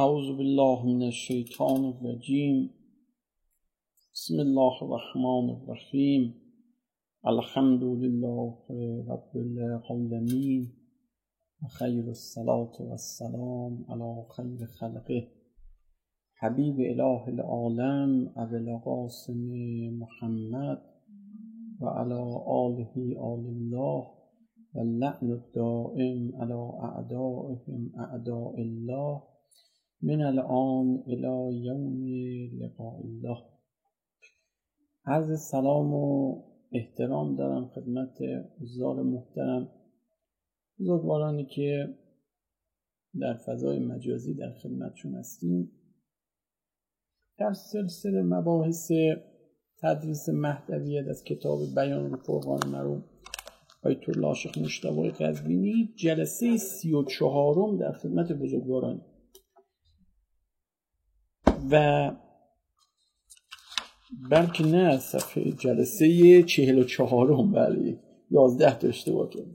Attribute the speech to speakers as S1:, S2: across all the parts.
S1: اعوذ بالله من الشیطان الرجیم. بسم الله الرحمن الرحیم. الحمد لله رب العالمین و خیر الصلاة و السلام علی خیر خلقه حبیب اله العالم ابی القاسم محمد و علی آله آل الله و اللعن الدائم علی اعدائهم اعداء الله من الان الی یوم لقاء الله. عرض سلام و احترام دارم خدمت حضار محترم، بزرگوارانی که در فضای مجازی در خدمتشون هستیم. در سلسله مباحث تدریس مهدویت از کتاب بیان الفرقان مرحوم آیت الله شیخ مجتبی قزوینی، جلسه 34 در خدمت بزرگواران و بلکه نه صفحه جلسه 44 بله 11 تا اشتباه کردم.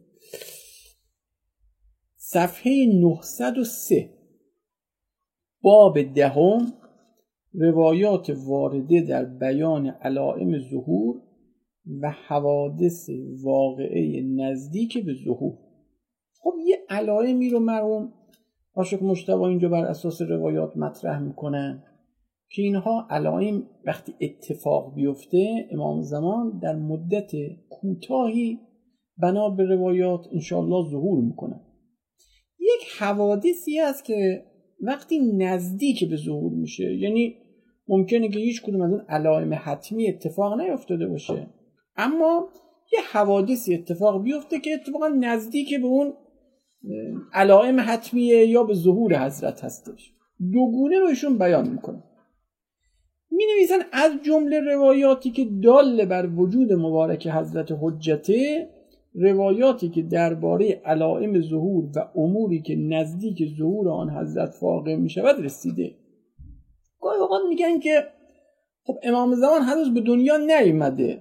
S1: صفحه 903 باب دهم، روایات وارده در بیان علائم ظهور و حوادث واقعه نزدیک به ظهور. خب یه علائمی رو مرحوم عاشق مجتبی اینجا بر اساس روایات مطرح میکنن که اینها علائم وقتی اتفاق بیفته امام زمان در مدت کوتاهی بنا به روایات انشاءالله ظهور میکنن. یک حوادثی هست که وقتی نزدیک به ظهور میشه، یعنی ممکنه که هیچ کدوم از اون علائم حتمی اتفاق نیفتاده باشه، اما یه حوادثی اتفاق بیفته که اتفاقا نزدیک به اون علائم حتمیه یا به ظهور حضرت هستش. دو گونه رو ایشون بیان میکنه. می نویسن از جمله روایاتی که دال بر وجود مبارک حضرت حجته، روایاتی که درباره علائم ظهور و اموری که نزدیک ظهور آن حضرت واقع می شود رسیده. گاهی اوقات میگن که خب امام زمان هنوز به دنیا نیامده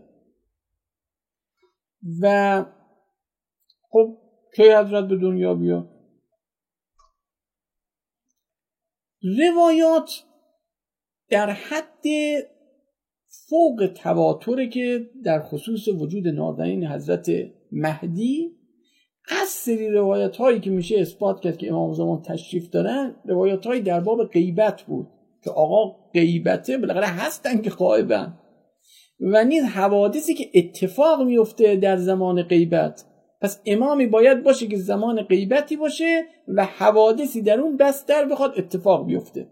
S1: و خب کی حضرت به دنیا بیاد؟ روایات در حد فوق تواتره که در خصوص وجود نازنین حضرت مهدی از سری روایت هایی که میشه اثبات کرد که امام زمان تشریف دارن، روایت هایی در باب غیبت بود که آقا غیبته بالاخره هستن که غایبن، و نیز حوادثی که اتفاق میفته در زمان غیبت. پس امامی باید باشه که زمان غیبتی باشه و حوادثی در اون بستر بخواد اتفاق بیفته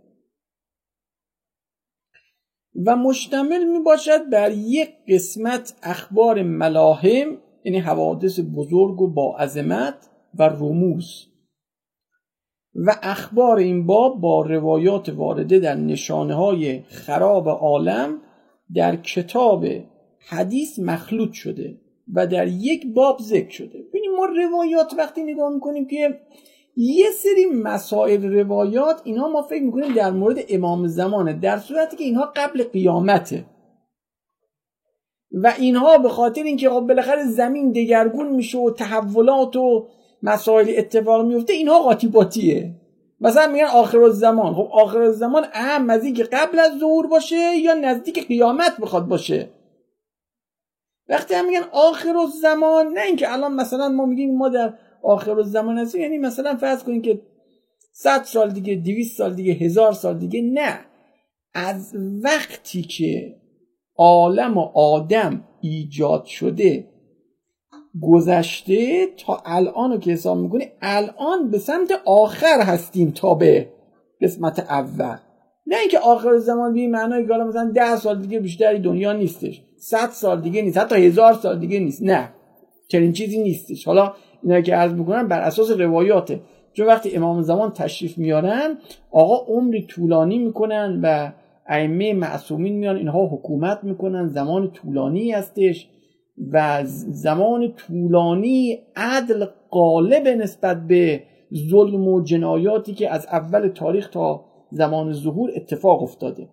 S1: و مشتمل می باشد بر یک قسمت اخبار ملاهم، یعنی حوادث بزرگ و با عظمت و رموز، و اخبار این باب با روایات وارده در نشانه های خراب عالم در کتاب حدیث مخلوط شده و در یک باب ذکر شده. ببینیم ما روایات وقتی نگاه میکنیم که یه سری مسائل روایات اینها ما فکر میکنیم در مورد امام زمانه، در صورتی که اینها قبل قیامته و اینها به خاطر اینکه خب بالاخره زمین دگرگون میشه و تحولات و مسائل اتفاق میفته، اینها قاطیباتیه. مثلا میگن آخر الزمان، خب آخر الزمان اهم از این که قبل از ظهور باشه یا نزدیک قیامت بخواد باشه. وقتی هم میگن آخر الزمان، نه اینکه الان مثلا ما میگیم ما در آخر الزمان هستیم، یعنی مثلا فرض کنیم که 100 سال دیگه، 200 سال دیگه، 1000 سال دیگه، نه، از وقتی که عالم و آدم ایجاد شده گذشته تا الان رو که حساب میکنی، الان به سمت آخر هستیم تا به قسمت اول. نه اینکه آخر زمان به معنای که مثلا 10 سال دیگه بیشتری دنیا نیستش، 100 سال دیگه نیست، حتی 1000 سال دیگه نیست، نه، چنین چیزی نیستش. حالا اینا که عرض میکنن بر اساس روایاته، چون وقتی امام زمان تشریف میارن آقا عمری طولانی میکنن و ائمه معصومین میان اینها حکومت میکنن، زمان طولانی هستش و زمان طولانی عدل غالب نسبت به ظلم و جنایاتی که از اول تاریخ تا زمان ظهور اتفاق افتاده.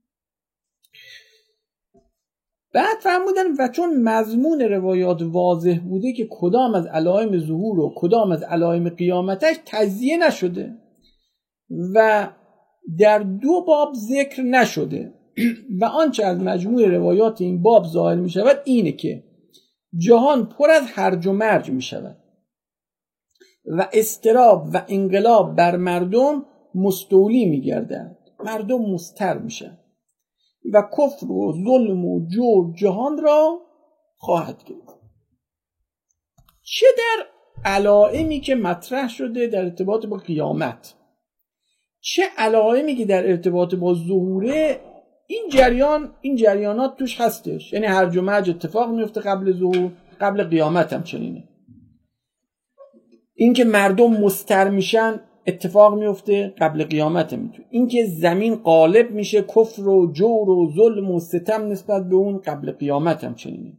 S1: بعد فرمودن و چون مضمون روایات واضح بوده که کدام از علائم ظهور و کدام از علائم قیامتش تجزیه نشده و در 2 باب ذکر نشده و آنچه از مجموع روایات این باب ظاهر می شود اینه که جهان پر از هرج و مرج می شود و اضطراب و انقلاب بر مردم مستولی می گردند، مردم مضطر می شوند و کفر و ظلم و جور جهان را خواهد گرفت. چه در علائمی که مطرح شده در ارتباط با قیامت، چه علائمی که در ارتباط با ظهوره، این جریانات توش هستش. یعنی هرج و مرج اتفاق میفته قبل ظهور، قبل قیامت هم چنینه. این که مردم مضطر میشن اتفاق میفته قبل قیامت هم. این که زمین غالب میشه، کفر و جور و ظلم و ستم نسبت به اون، قبل قیامت هم چنینه.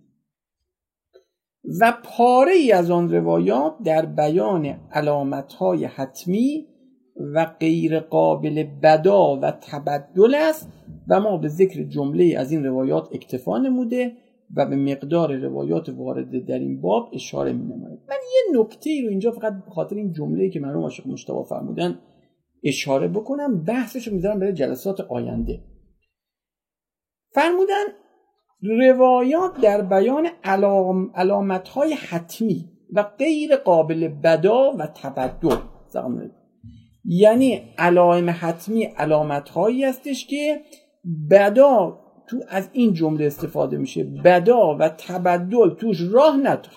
S1: و پاره ای از آن روایات در بیان علامت‌های حتمی و غیر قابل بدا و تبدل است و ما به ذکر جمله از این روایات اکتفا نموده و به مقدار روایات وارده در این باب اشاره می‌نماید. من یه نکته ای رو اینجا فقط به خاطر این جمله‌ای که مرحوم عاشق مجتبی فرمودن اشاره بکنم، بحثش رو می‌ذارم برای جلسات آینده. فرمودن روایات در بیان علامت‌های حتمی و غیر قابل بدا و تبدل، یعنی علائم حتمی علامت‌هایی هستش که بدا تو از این جمله استفاده میشه، بدا و تبدل توش راه نداره.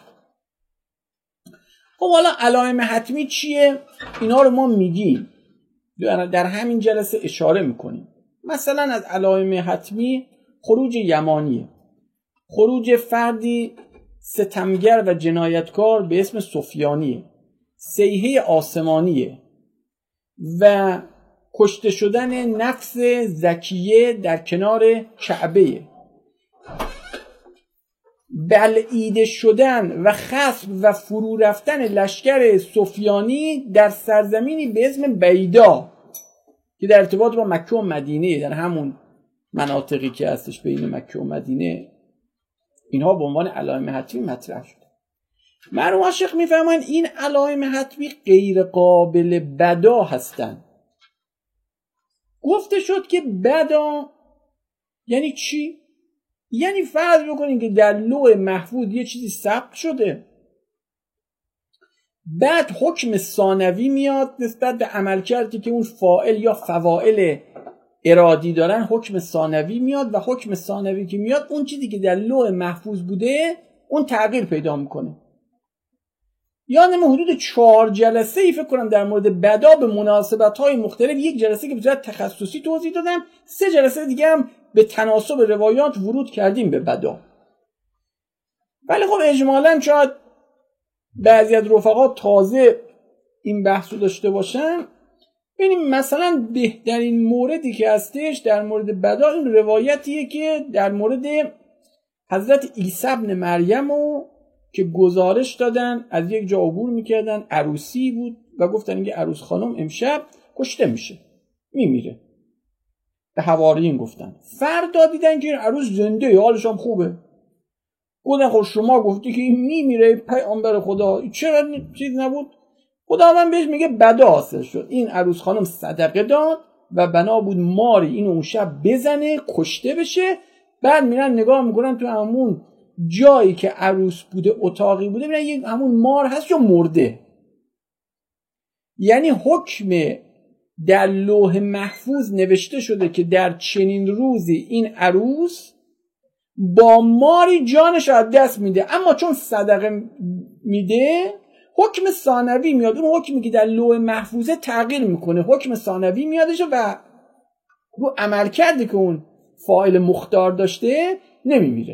S1: خب حالا علائم حتمی چیه؟ اینا رو ما میگیم، در همین جلسه اشاره میکنیم. مثلا از علائم حتمی خروج یمانیه، خروج فردی ستمگر و جنایتکار به اسم سفیانیه، صیحه آسمانیه و کشته شدن نفس زکیه در کنار کعبه، بلعیده شدن و خصم و فرو رفتن لشکر سفیانی در سرزمینی به اسم بیدا که در ارتباط با مکه و مدینه، در همون مناطقی که هستش بین مکه و مدینه، اینها به عنوان علائم حتمی مطرح شده. مرحوم عاشق میفهمن این علائم حتمی غیر قابل بدا هستند. گفته شد که بدا یعنی چی؟ یعنی فرض بکنید که در لوح محفوظ یه چیزی ثبت شده، بعد حکم ثانوی میاد نسبت به عملکردی که اون فاعل یا فواعل ارادی دارن، حکم ثانوی میاد و حکم ثانوی که میاد اون چیزی که در لوح محفوظ بوده اون تغییر پیدا میکنه. یادم حدود 4 جلسه ای فکر کنم در مورد بدا به مناسبت‌های مختلف، یک جلسه که به صورت تخصصی توضیح دادم، 3 جلسه دیگه هم به تناسب روایات ورود کردیم به بدا. ولی خب اجمالاً شاید بعضی از رفقا تازه این بحث رو داشته باشن. ببینیم مثلا بهترین موردی که هستش در مورد بدا این روایتیه که در مورد حضرت عیسی ابن مریم و که گزارش دادن از یک جا عبور میکردن، عروسی بود و گفتن اینکه عروس خانم امشب کشته میشه، میمیره. به حواریین گفتن، فردا دیدن که این عروس زنده، حالش هم خوبه. گفتن خب شما گفتی که این میمیره پیامبر خدا، چرا چیز نبود؟ خداوند بهش میگه بدا حاصل شد. این عروس خانم صدقه داد و بنا بود ماری اینو اون شب بزنه کشته بشه. بعد میرن نگاه میکنن تو همون جایی که عروس بوده، اتاقی بوده، میرن یک همون مار هست یا مرده. یعنی حکم در لوح محفوظ نوشته شده که در چنین روزی این عروس با ماری جانش از دست میده، اما چون صدقه میده حکم ثانوی میاد، اون حکمی که در لوح محفوظه تغییر میکنه، حکم ثانوی میادش و رو عمل کرده که اون فاعل مختار داشته نمیمیره.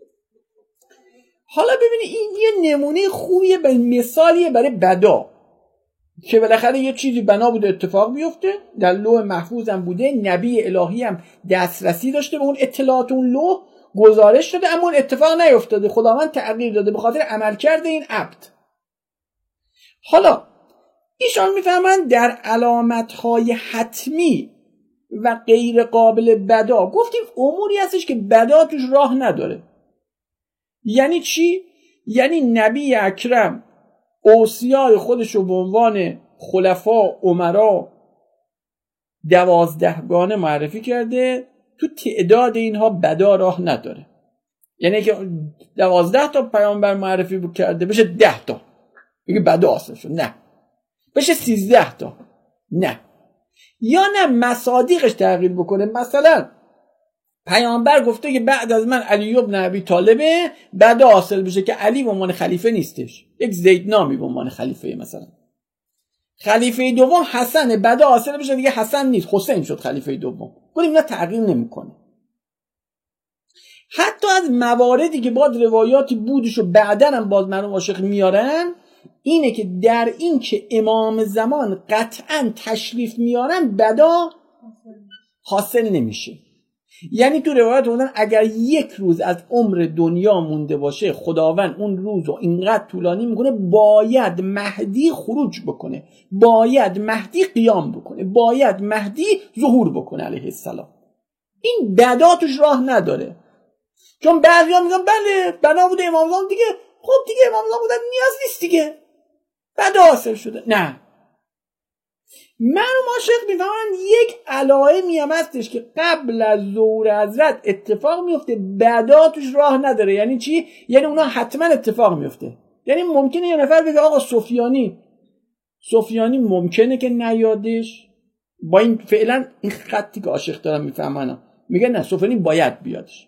S1: حالا ببینید این یه نمونه خوبیه، به مثالیه برای بدا که بالاخره یه چیزی بنا بوده اتفاق بیفته، در لوح محفوظ هم بوده، نبی الهی هم دسترسی داشته به اون اطلاعات اون لوح، گزارش داده، اما اون اتفاق نیفتاده، خداوند تغییر داده به خاطر عملکرد این عبد. حالا ایشان میفهمن در علامت‌های حتمی و غیر قابل بدا گفتیم اموری هستش که بدا توش راه نداره. یعنی چی؟ یعنی نبی اکرم اوصیای خودش رو به عنوان خلفا، امرا 12 گانه معرفی کرده، تو تعداد اینها بدا راه نداره. یعنی که 12 تا پیامبر معرفی کرده بشه 10 تا بگه بدا حاصل شد، نه. بشه 13 تا، نه. یا نه مصادیقش تغییر بکنه. مثلا پیامبر گفته که بعد از من علی ابن ابی طالبه، بدا حاصل بشه که علی به عنوان خلیفه نیستش، یک زید نامی به عنوان خلیفه. مثلا خلیفه دوم حسن، بدا حاصل بشه دیگه حسن نیست، حسین شد خلیفه دوم. گفتیم اینا تغییر نمیکنه. حتی از مواردی که بعد روایاتی بودش و بعداً هم باز مرحوم عاشق میارن، اینه که در این که امام زمان قطعاً تشریف میارن بدا حاصل نمیشه. یعنی تو روایت بودن اگر 1 روز از عمر دنیا مونده باشه، خداوند اون روز رو اینقدر طولانی میکنه، باید مهدی خروج بکنه، باید مهدی قیام بکنه، باید مهدی ظهور بکنه علیه السلام. این بدا توش راه نداره. چون بعضیا میگن بله بنا بوده امام زمان دیگه، خب دیگه امام زمان بودن نیاز نیست دیگه، بدا حاصل شده. نه، مرحوم عاشق میفهمن یک علائمی هم هستش که قبل از ظهور حضرت اتفاق میفته، بدا توش راه نداره. یعنی چی؟ یعنی اونا حتما اتفاق میفته. یعنی ممکنه یه نفر بگه آقا سفیانی ممکنه که نیادش، با این فعلا این خطی که عاشق دارم میفهمن، میگه نه سفیانی باید بیادش.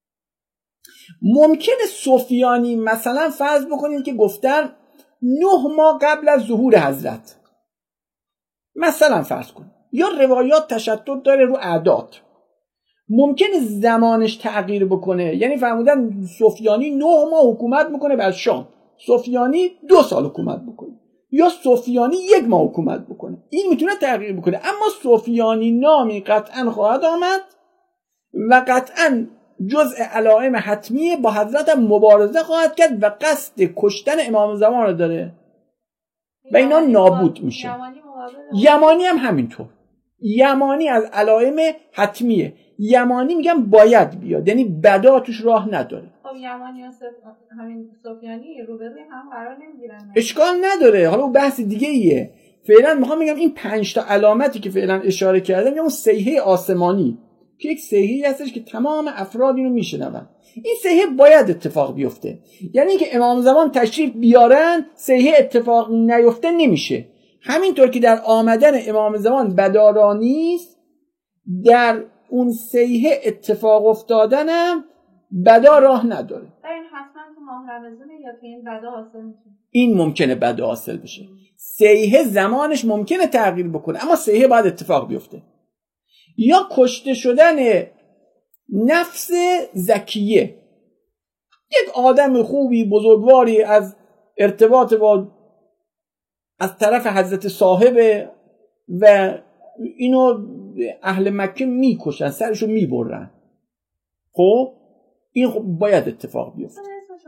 S1: ممکنه سفیانی مثلا فرض بکنید که گفتن 9 ماه قبل از ظهور حضرت، مثلا فرض کن، یا روایات تشدد داره رو اعداد، ممکنه زمانش تغییر بکنه. یعنی فرمودن سفیانی 9 ماه حکومت میکنه بر شام، سفیانی 2 سال حکومت بکنه، یا سفیانی 1 ماه حکومت بکنه. این میتونه تغییر بکنه. اما سفیانی نامی قطعا خواهد آمد و قطعا جزء علائم حتمیه، با حضرت هم مبارزه خواهد کرد و قصد کشتن امام زمان رو داره و اینا نابود میشه. یمانی هم همینطور. یمانی از علائم حتمیه. یمانی میگم باید بیاد، یعنی بدا توش راه نداره.
S2: خب یمانی و همین سفیانی روبروی هم قرار نمیگیرن،
S1: اشکال نداره. حالا اون بحث دیگه ایه. فعلا میخوام بگم این 5 تا علامتی که فعلا اشاره کردم، یا اون صیحه آسمانی که یک صیحه‌ای هستش که تمام افراد اینو میشنون، این صیحه باید اتفاق بیفته. یعنی که امام زمان تشریف بیارن صیحه اتفاق نیفته نمیشه. همینطور که در آمدن امام زمان بدا نیست، در اون صیحه اتفاق افتادنم بدا راه نداره.
S2: این حتما تو ماه رمضانه یا که این بدا حاصل میشه؟
S1: این ممکنه بدا حاصل بشه. صیحه زمانش ممکنه تغییر بکنه، اما صیحه باید اتفاق بیفته. یا کشته شدن نفس زکیه، یک آدم خوبی بزرگواری از ارتباط با از طرف حضرت صاحب و اینو اهل مکه میکشن، سرشو میبرن. خب این خب باید اتفاق بیفته.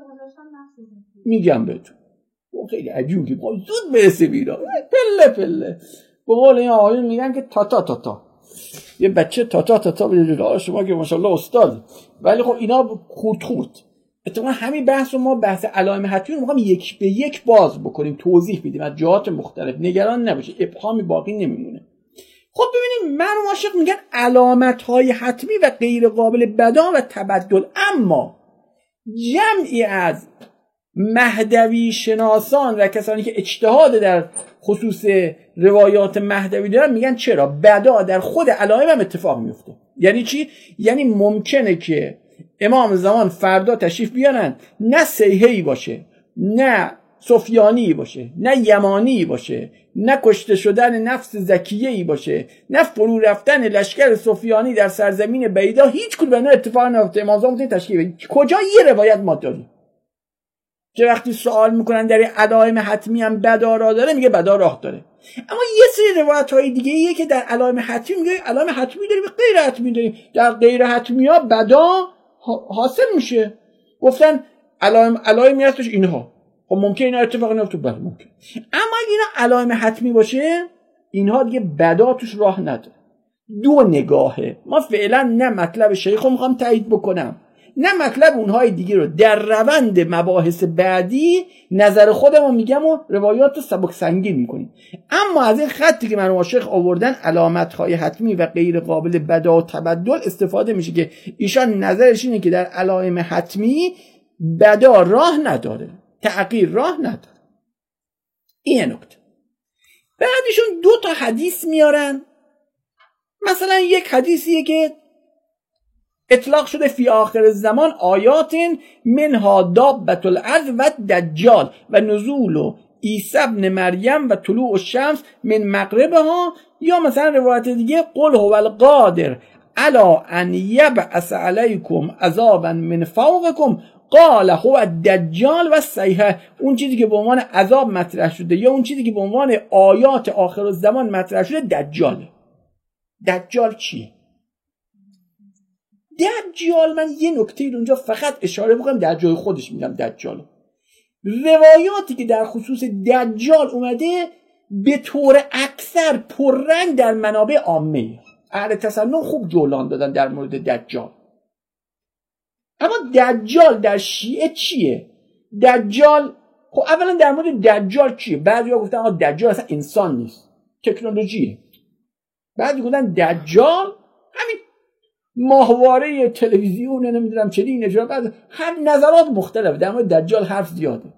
S1: میگم بهتون خیلی عجیبه، زود برسه بیرا، پله پله. به قول این آقایون میگن که تا یه بچه تا به جلو شما که ماشاءالله استاد، ولی خب اینا خورد. اتفاقا همین بحث رو ما بحث علائم حتمی رو میخوام 1 به 1 باز بکنیم، توضیح بدیم از جهات مختلف. نگران نباشه، ابهامی باقی نمیمونه. خب ببینیم مرحوم عاشق میگن علامت‌های حتمی و غیر قابل بدا و تبدل. اما جمعی از مهدوی شناسان و کسانی که اجتهاد در خصوص روایات مهدوی دارن میگن چرا بدا در خود علائم هم اتفاق میفته. یعنی چی؟ یعنی ممکنه که امام زمان فردا تشریف بیارن، نه صیحه‌ای باشه، نه سفیانی باشه، نه یمانی باشه، نه کشته شدن نفس زکیه‌ای باشه، نه فرو رفتن لشکر سفیانی در سرزمین بیدا، هیچ کدوم اینا اتفاق نیفته. امام زمان تشریف کجا یه روایت ما داریم که وقتی سوال میکنن در علائم حتمی هم بدا راه داره، میگه بدا راه داره. اما یه سری روایت‌های دیگه ایه که در علائم حتمی میگه علائم حتمی داریم، غیر حتمی داریم. در غیر حتمی ها بدا حاصل میشه. گفتن علائمی هستش اینها، خب ممکنه اینا اتفاق نیفته، بله ممکن. اما اگه اینا علائم حتمی باشه، اینها دیگه بدا توش راه نداره. 2 نگاهه. ما فعلا نه مطلب شیخو میخوام تایید بکنم، نه مطلب اونهای دیگه رو در روند مباحث بعدی نظر خودمو میگم و روایات رو سبک سنگین میکنیم. اما از این خطی که مرحوم شیخ آوردن علامت‌های حتمی و غیر قابل بدا و تبدل استفاده میشه که ایشان نظرش اینه که در علائم حتمی بدا راه نداره، تغییر راه نداره. این نکته. بعدشون 2 تا حدیث میارن. مثلا یک حدیثیه که اطلاق شده فی آخر الزمان آیات منها دابة الارض و دجال و نزول عیسی ابن مریم و طلوع الشمس من مغربها، یا مثلا روایت دیگه قل هو القادر علی ان یبعث علیکم عذابا من فوقکم قال هو الدجال و الصیحه. اون چیزی که به عنوان عذاب مطرح شده یا اون چیزی که به عنوان آیات آخر الزمان مطرح شده دجاله. دجال چیه؟ دجال، من یه نکته اونجا فقط اشاره بکنم، در جای خودش میگم دجال. روایاتی که در خصوص دجال اومده به طور اکثر پررنگ در منابع عامه، اهل تصنع خوب جولان دادن در مورد دجال. اما دجال در شیعه چیه؟ دجال خب اولا در مورد دجال چیه؟ بعضیا گفتن آقا دجال اصلا انسان نیست، تکنولوژیه. بعضی گفتن دجال همین ماهواره تلویزیون، نمیدونم چه دیگه نجات. بعد هر نظرات مختلف در مورد دجال حرف زیاده.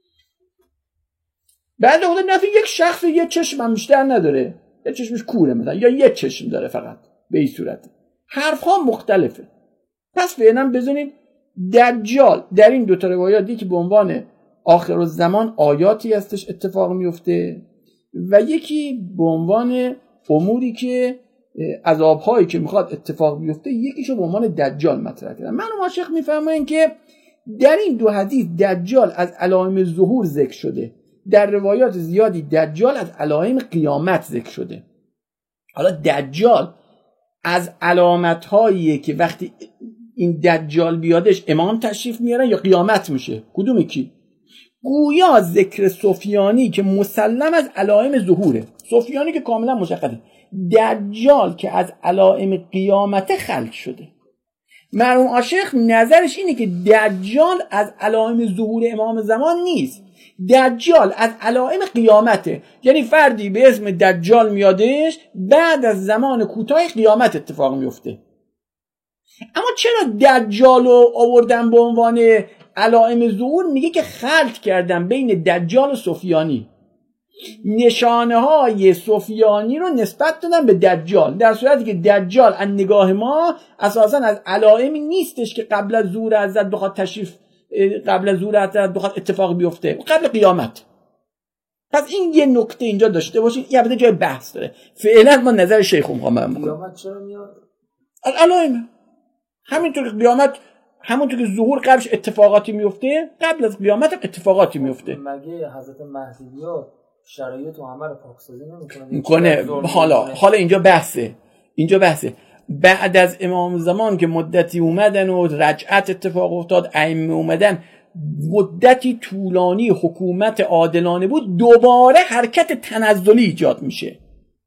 S1: بعد گفتن نه یک شخص یه چشم هم بیشتر نداره، یه چشمش کوره مثلا، یا یه چشم داره فقط به این صورت. حرف ها مختلفه. پس فعلا بزنید دجال در این 2 تا روایاتی که به عنوان آخر الزمان آیاتی هستش اتفاق میفته و یکی به عنوان اموری که عذاب‌هایی که میخواد اتفاق بیفته، یکیشو به عنوان دجال مطرح کردن. مرحوم شیخ میفرمایند که در این 2 حدیث دجال از علائم ظهور ذکر شده، در روایات زیادی دجال از علائم قیامت ذکر شده. حالا دجال از علامت‌هایی که وقتی این دجال بیادش امام تشریف میارن یا قیامت میشه، کدوم کی؟ گویا ذکر سفیانی که مسلم از علائم ظهوره، سفیانی که کاملا مشخصه، دجال که از علائم قیامت خلق شده. مرحوم عاشق نظرش اینه که دجال از علائم ظهور امام زمان نیست، دجال از علائم قیامته. یعنی فردی به اسم دجال میادش، بعد از زمان کوتاه قیامت اتفاق میفته. اما چرا دجال رو آوردن به عنوان علائم ظهور؟ میگه که خلط کردن بین دجال و سفیانی، نشانه های سفیانی رو نسبت دادن به دجال، در صورتی که دجال از نگاه ما اساسا از علائمی نیستش که قبل از ظهور حضرت بخواد قبل از ظهور حضرت بخواد اتفاق بیفته، قبل قیامت. پس این یه نکته اینجا داشته باشین، یه بده جای بحث داره. فعلا ما نظر شیخ میخوام
S3: قیامت چرا میاد؟
S1: علائم همینطور که قیامت، همونطور که ظهور قبلش اتفاقاتی میفته، قبل از قیامت اتفاقاتی میفته.
S3: مگه حضرت مهدی شرایط و همه رو پاکسازی
S1: میکنه؟ حالا اینجا بحثه. بعد از امام زمان که مدتی اومدن و رجعت اتفاق افتاد، ائمه اومدن، مدتی طولانی حکومت عادلانه بود، دوباره حرکت تنزلی ایجاد میشه،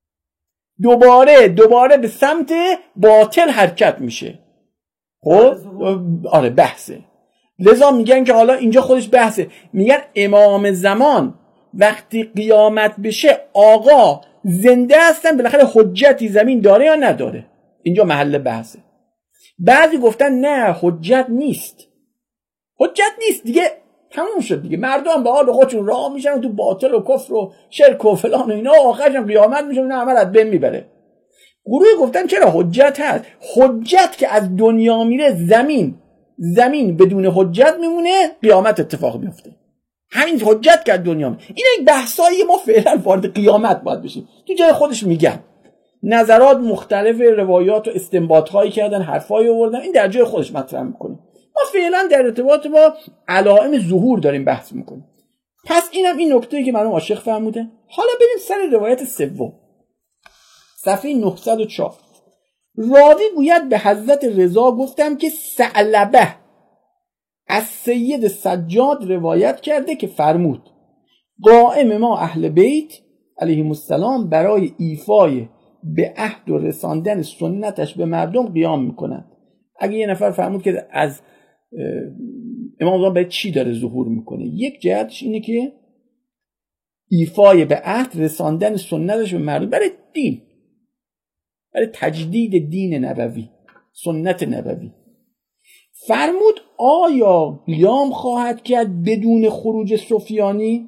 S1: دوباره به سمت باطل حرکت میشه. خب آره بحثه. لذا میگن که حالا اینجا خودش بحثه، میگن امام زمان وقتی قیامت بشه آقا زنده هستن، بالاخره حجتی زمین داره یا نداره؟ اینجا محل بحثه. بعضی گفتن نه حجت نیست دیگه، تموم شد دیگه، مردم به حال خودشون راه میشن تو باطل و کفر و شرک و فلان و اینا، آخرش هم قیامت میشه اینا همه رد بین میبره. گروهی گفتن چرا حجت هست، حجت که از دنیا میره زمین بدون حجت میمونه، قیامت اتفاق میفته. همین حجت که از دنیا میره. این یک بحثایی ما فعلا وارد قیامت باید بشیم، تو جای خودش میگن نظرات مختلف، روایات و استنباط‌هایی کردن، حرفایی آوردن، این در جای خودش مطرح میکنه. ما فعلا در ارتباط با علائم ظهور داریم بحث میکنیم. پس اینم این نکته‌ای که مرحوم عاشق فرموده. حالا بریم سر روایت سوم، صفحه 904. راوی گوید به حضرت رضا گفتم که ثعلبه از سید سجاد روایت کرده که فرمود قائم ما اهل بیت علیهم السلام برای ایفای به عهد و رساندن سنتش به مردم قیام میکنند. اگه یه نفر فرمود که از امام زمان به چی داره ظهور میکنه؟ یک جهتش اینه که ایفای به عهد، رساندن سنتش به مردم برای دین، برای تجدید دین نبوی، سنت نبوی. فرمود آیا قیام خواهد کرد بدون خروج سفیانی؟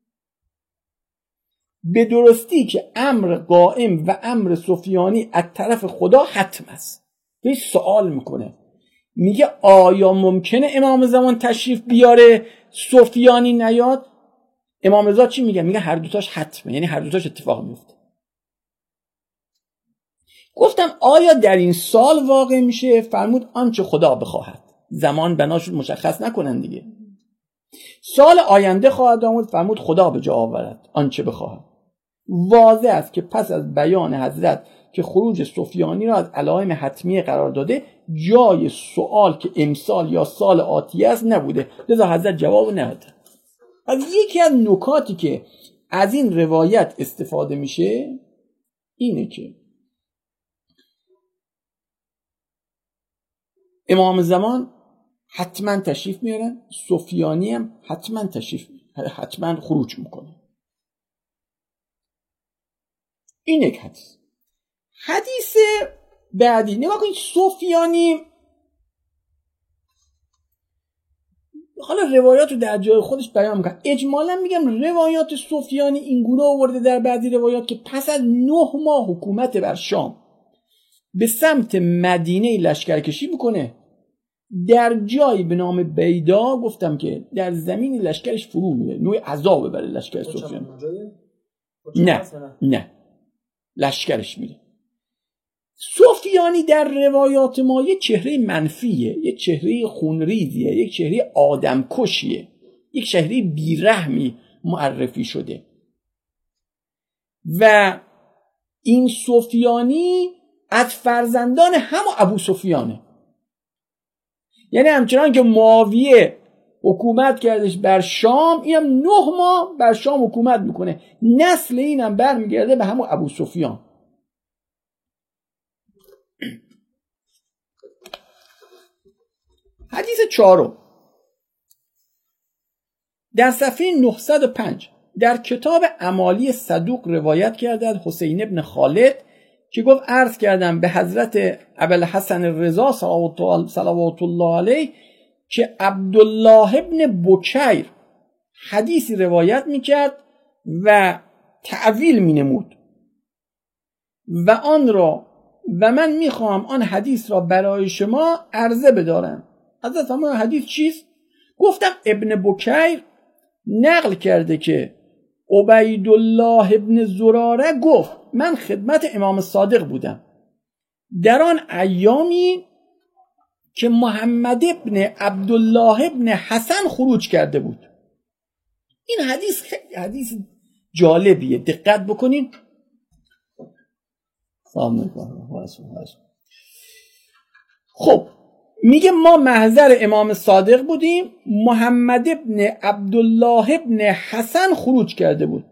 S1: به درستی که امر قائم و امر سفیانی از طرف خدا حتم است. یه سوال میکنه، میگه آیا ممکنه امام زمان تشریف بیاره سفیانی نیاد؟ امام رضا چی میگه؟ میگه هر دوتاش حتمه، یعنی هر دوتاش اتفاق میفته. گفتم آیا در این سال واقع میشه؟ فرمود آنچه خدا بخواهد. زمان بناشون مشخص نکنن دیگه. سال آینده خواهد آمد، فرمود خدا به جا آورد آنچه بخواهد. واضح است که پس از بیان حضرت که خروج سفیانی را از علائم حتمیه قرار داده، جای سوال که امسال یا سال آتی است نبوده، لذا حضرت جواب نداد. از یکی از نکاتی که از این روایت استفاده میشه اینه که امام زمان حتما تشریف میارن، سفیانی هم حتما خروج میکنه. این یک حدیث. حدیث بعدی نگاه کنید، سفیانی حالا روایات رو در جای خودش بیان میکنم. اجمالا میگم روایات سفیانی این گونه آورده در بعضی روایات که پس از 9 ماه حکومت بر شام به سمت مدینه لشکرکشی میکنه، در جایی به نام بیدا، گفتم که در زمین لشکرش فرو میره، نوع عذاب برای لشکر سفیانی. نه لشکرش میره. سفیانی در روایات ما یک چهره منفیه، یک چهره خونریزیه، یک چهره آدمکشیه، یک چهره بیرحمی معرفی شده. و این سفیانی از فرزندان همون ابو سفیانه، یعنی همچنان که معاویه حکومت کردش بر شام، اینم 9 ماه بر شام حکومت میکنه، نسل اینم برمیگرده به همون ابو سفیان. حدیث 4 در صفحه 905 در کتاب اعمالی صدوق روایت کرده از حسین ابن خالد که گفت عرض کردم به حضرت ابوالحسن رضا صلوات الله علیه که عبدالله ابن بکیر حدیثی روایت میکرد و تعویل مینمود و آن را و من میخواهم آن حدیث را برای شما عرضه بدارم. حضرت فرمودن حدیث چیست؟ گفتم ابن بکیر نقل کرده که عبیدالله ابن زراره گفت من خدمت امام صادق بودم در آن ایامی که محمد ابن عبدالله ابن حسن خروج کرده بود. این حدیث خیلی حدیث جالبیه، دقت بکنین. خب میگه ما محضر امام صادق بودیم، محمد ابن عبدالله ابن حسن خروج کرده بود.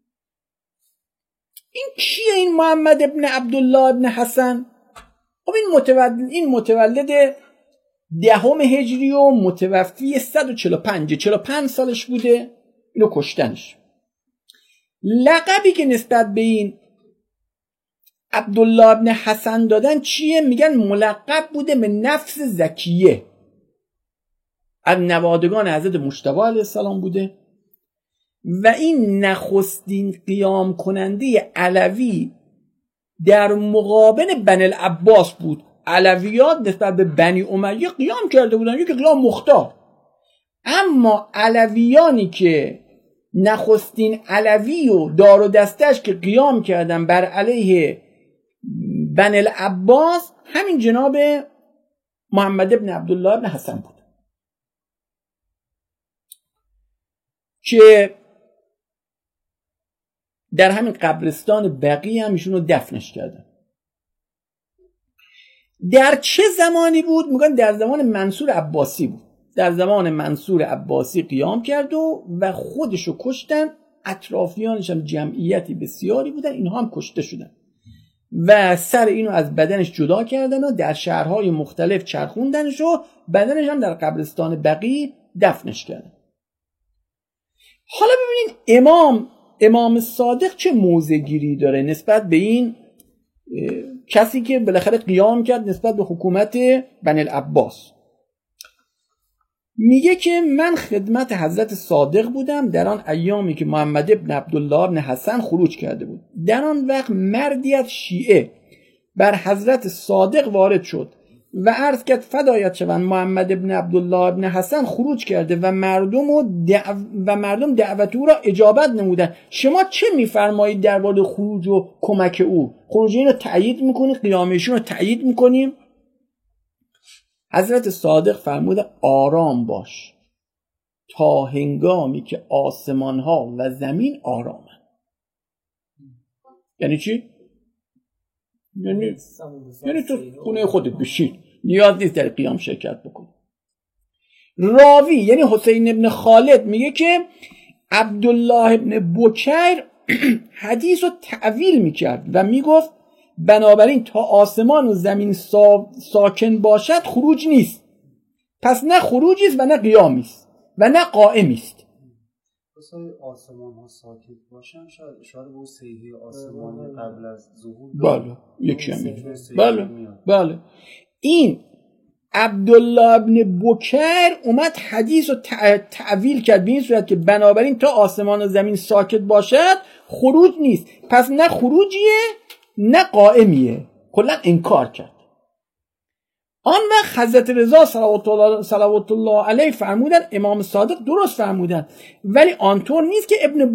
S1: این کیه این محمد ابن عبدالله ابن حسن؟ خب این متولد 10 هجری و متوفی 145 سالش بوده، اینو کشتنش. لقبی که نسبت به این عبدالله ابن حسن دادن چیه؟ میگن ملقب بوده به نفس زکیه، از نوادگان حضرت مجتبی علیه السلام بوده و این نخستین قیام کننده علوی در مقابل بنی العباس بود. علویات نسبت به بنی امیه قیام کرده بودن، یک قیام مختار، اما علویانی که نخستین علوی و دار و دستش که قیام کردن بر علیه بنی العباس همین جناب محمد ابن عبدالله ابن حسن بود که در همین قبرستان بقی هم ایشون رو دفنش کردن. در چه زمانی بود؟ میگن در زمان منصور عباسی بود. در زمان منصور عباسی قیام کرد و خودشو کشتن، اطرافیانش هم جمعیتی بسیاری بودن، اینها هم کشته شدن. و سر اینو از بدنش جدا کردن و در شهرهای مختلف چرخوندنش و بدنش هم در قبرستان بقیع دفنش کردن. حالا ببینید امام صادق چه موضع‌گیری داره نسبت به این کسی که بالاخره قیام کرد نسبت به حکومت بنی العباس. میگه که من خدمت حضرت صادق بودم در آن ایامی که محمد ابن عبدالله ابن حسن خروج کرده بود. در آن وقت مردی از شیعه بر حضرت صادق وارد شد و عرض کرد فدایت شوند محمد ابن عبدالله ابن حسن خروج کرده و مردم دعوت او را اجابت نمودند. شما چه میفرمایید درباره خروج و کمک او؟ خروج این رو تأیید میکنید؟ قیامشون رو تأیید میکنیم؟ حضرت صادق فرموده آرام باش تا هنگامی که آسمان ها و زمین آرامند. یعنی چی؟ یعنی تو خونه خودت بشین، نیاز نیست در قیام شرکت بکنی. راوی یعنی حسین ابن خالد میگه که عبدالله ابن بکیر حدیث رو تعویل میکرد و میگفت بنابراین تا آسمان و زمین ساکن باشد خروج نیست. پس نه خروجی است و نه قیامی است و نه قائمی است.
S4: آسمان ها ساکت باشن شاید اشاره به سیحه آسمان قبل از ظهور.
S1: بله یکی هم بله. این عبدالله ابن بکیر اومد حدیث رو تعویل کرد به این صورت که بنابراین تا آسمان و زمین ساکت باشد خروج نیست. پس نه خروجیه نه قائمیه، کلا انکار کرد. آن وقت حضرت رضا صلوات الله علیه فرمودن امام صادق درست فرمودن، ولی آنطور نیست که ابن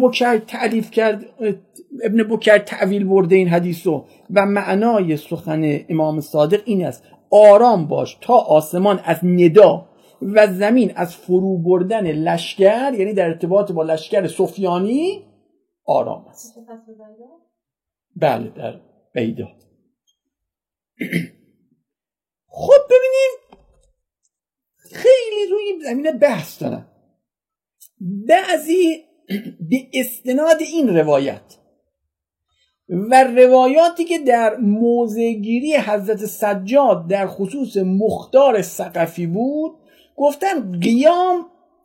S1: بکیر تعویل برده این حدیثو و معنای سخن امام صادق این است آرام باش تا آسمان از ندا و زمین از فرو بردن لشکر، یعنی در ارتباط با لشکر سفیانی آرام است. بله در بیدا. خب ببینیم خیلی روی زمینه بحث دارن بعضی به استناد این روایت و روایاتی که در موضع‌گیری حضرت سجاد در خصوص مختار ثقفی بود گفتن قیام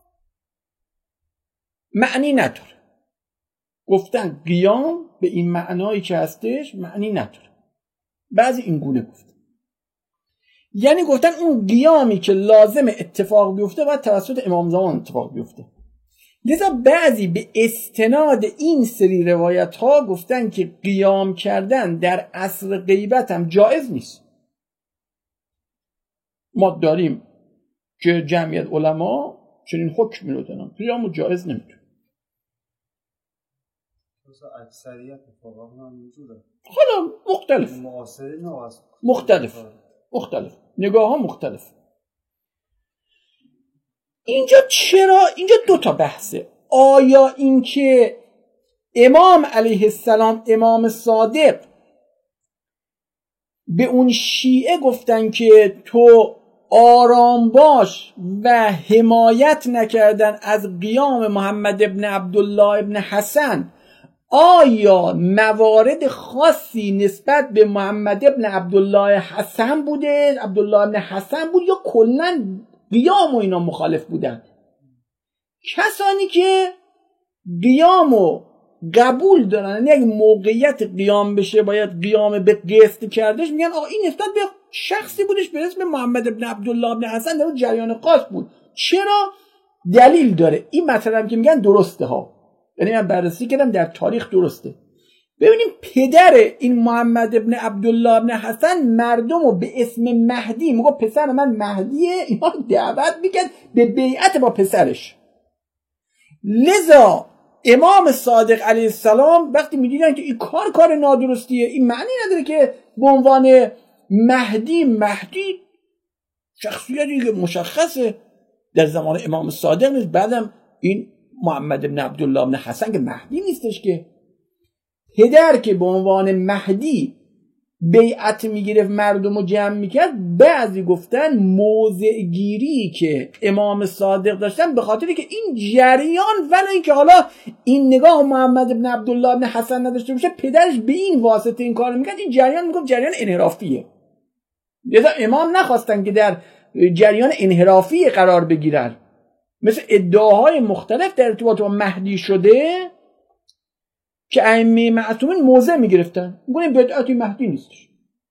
S1: معنی نداره. گفتن قیام به این معنایی که هستش معنی نداره. بعضی این گونه گفتن، یعنی گفتن اون قیامی که لازم اتفاق بیفته باید توسط امام زمان اتفاق بیفته. لذا بعضی به استناد این سری روایت ها گفتن که قیام کردن در عصر غیبت هم جایز نیست. ما داریم که جمعیت علما چنین حکمی رو دارن، قیام رو جایز نمیدونه.
S4: اکثریت اتفاقا همینجوره.
S1: حالا مختلف نگاه ها مختلف. اینجا دو تا بحثه. آیا اینکه امام علیه السلام امام صادق به اون شیعه گفتن که تو آرام باش و حمایت نکردن از قیام محمد ابن عبدالله ابن حسن، آیا موارد خاصی نسبت به محمد ابن عبدالله حسن بوده، عبدالله ابن حسن بود، یا کلاً قیام و اینا مخالف بودن؟ کسانی که قیام و قبول دارن، یعنی موقعیت قیام بشه باید قیام به قسط کردش، میگن آقا این نسبت به شخصی بودش به اسم محمد ابن عبدالله ابن حسن در جریان خاص بود. چرا؟ دلیل داره. این مطلب که میگن درسته ها، یعنی من بررسی کردم در تاریخ درسته. ببینیم پدر این محمد ابن عبدالله ابن حسن مردم رو به اسم مهدی میگه پسر من مهدیه، اینا دعوت میکرد به بیعت با پسرش. لذا امام صادق علیه السلام وقتی میدیدن که این کار نادرستیه، این معنی نداره که به عنوان مهدی شخصیتی که مشخصه در زمان امام صادق نیست، بعدم این محمد ابن عبدالله ابن حسن که مهدی نیستش، که پدر که به عنوان مهدی بیعت میگرفت مردم رو جمع میکرد، بعضی گفتن موضع گیری که امام صادق داشتن به خاطری که این جریان، ولی اینکه حالا این نگاه محمد ابن عبدالله ابن حسن نداشته باشه، پدرش به این واسطه این کار میکرد، این جریان میگفت جریان انحرافیه. لذا امام نخواستن که در جریان انحرافی قرار بگیرن. مثل ادعاهای مختلف در ارتباط با مهدی شده که ائمه معصومین موضع میگرفتن، میگن این بدعتی مهدی نیستش.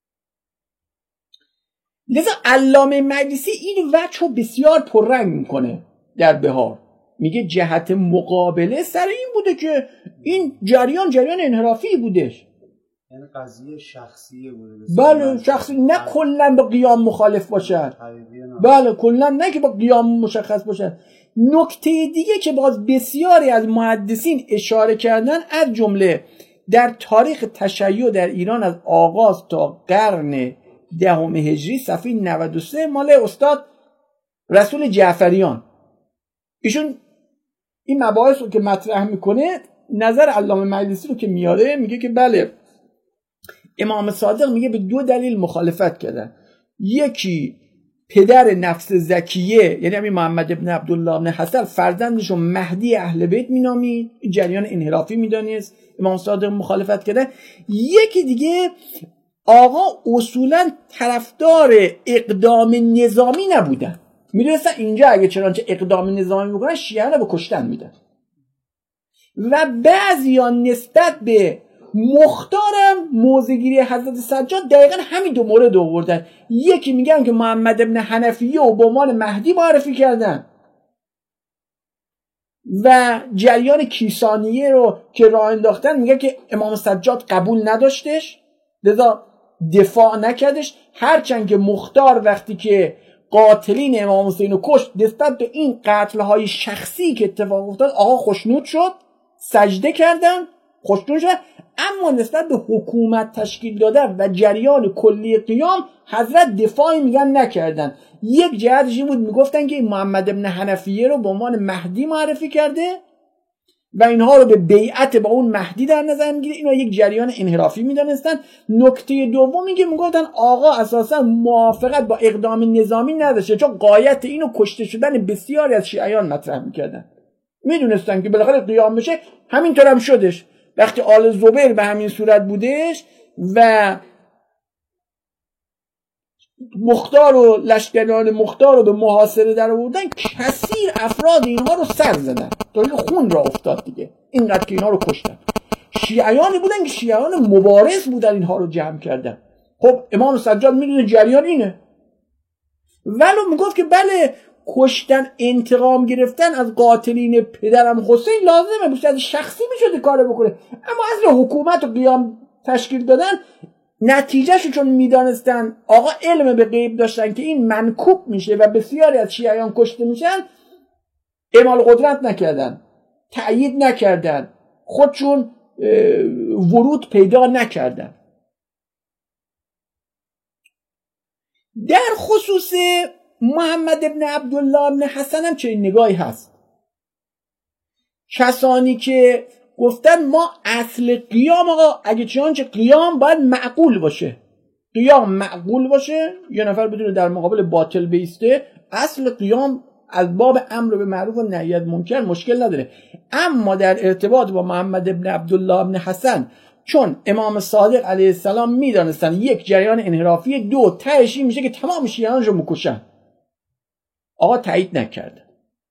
S1: لذا علامه مجلسی این وجه رو بسیار پررنگ میکنه در بهار، میگه جهت مقابله سر این بوده که این جریان انحرافی بودش،
S4: یعنی قضیه شخصیه بوده.
S1: بله شخصی، نه کلا با قیام مخالف باشن، بله کلا نه که با قیام مشخص باشن. نکته دیگه که باز بسیاری از محدثین اشاره کردن، از جمله در تاریخ تشیع در ایران از آغاز تا قرن 10 هجری صفحه 93 مال استاد رسول جعفریان، ایشون این مباحث رو که مطرح میکنه، نظر علامه مجلسی رو که میاره، میگه که بله امام صادق میگه به 2 دلیل مخالفت کردن. یکی پدر نفس زکیه، یعنی همین محمد ابن عبدالله ابن حسن، فرزندش رو مهدی اهل بیت مینامید، جریان انحرافی میدانست، امام صادق مخالفت کرده. یکی دیگه آقا اصولا طرفدار اقدام نظامی نبودن، میدونستن اینجا اگه چنانچه اقدام نظامی بکنن شیعه رو به کشتن میدن. و بعضیان نسبت به مختارم موضع‌گیری حضرت سجاد دقیقا همین 2 مورد آوردن. یکی میگن که محمد ابن حنفیه و به عنوان مهدی معرفی کردن و جریان کیسانیه رو که راه انداختن میگن که امام سجاد قبول نداشتش، لذا دفاع نکردش. هرچند که مختار وقتی که قاتلین امام حسین رو کشت، نسبت به این قتل‌های شخصی که اتفاق افتاد آقا خوشنود شد، سجده کردن، خوشنود شد. اما نسبت به حکومت تشکیل دادن و جریان کلی قیام حضرت دفاعی میگن نکردن. یک جهتش این بود میگفتن که محمد ابن حنفیه رو به عنوان مهدی معرفی کرده و اینها رو به بیعت با اون مهدی در نظر میگیره، اینا یک جریان انحرافی میدونستن. نکته دومی که میگفتن آقا اساسا موافقت با اقدام نظامی نداشته، چون غایت اینو کشته شدن بسیاری از شیعیان مطرح میکردن، میدونستن که بالاخره قیام بشه. همینطور هم شدش وقتی آل زبیر به همین صورت بودش و مختار و لشکریان مختار رو به محاصره در آوردن، کثیر افراد اینها رو سر زدن، دلیل خون را افتاد دیگه، اینقدر که اینها رو کشتن. شیعیانی بودن که شیعیان مبارز بودن، اینها رو جمع کردن. خب امام سجاد میدونه جریان اینه، ولو میگفت که بله کشتن، انتقام گرفتن از قاتلین پدرم حسین لازمه، باشه از شخصی میشده کار بکنه، اما از حکومت و قیام تشکیل دادن نتیجهشو چون میدانستن آقا علم به غیب داشتن که این منکوب میشه و بسیاری از شیعیان کشته میشن، اعمال قدرت نکردن، تأیید نکردن، خودشون ورود پیدا نکردن. در خصوص محمد ابن عبدالله ابن حسن هم چنین نگاهی هست. کسانی که گفتن ما اصل قیام آقا اگه چنانچه قیام باید معقول باشه، قیام معقول باشه، یه نفر بدونه در مقابل باطل بیسته، اصل قیام از باب امر به معروف و نهی از منکر مشکل نداره. اما در ارتباط با محمد ابن عبدالله ابن حسن، چون امام صادق علیه السلام میدانستن یک جریان انحرافی، 2 تهش این میشه که تمام شیعیان رو مکشن، آقا تایید نکرده.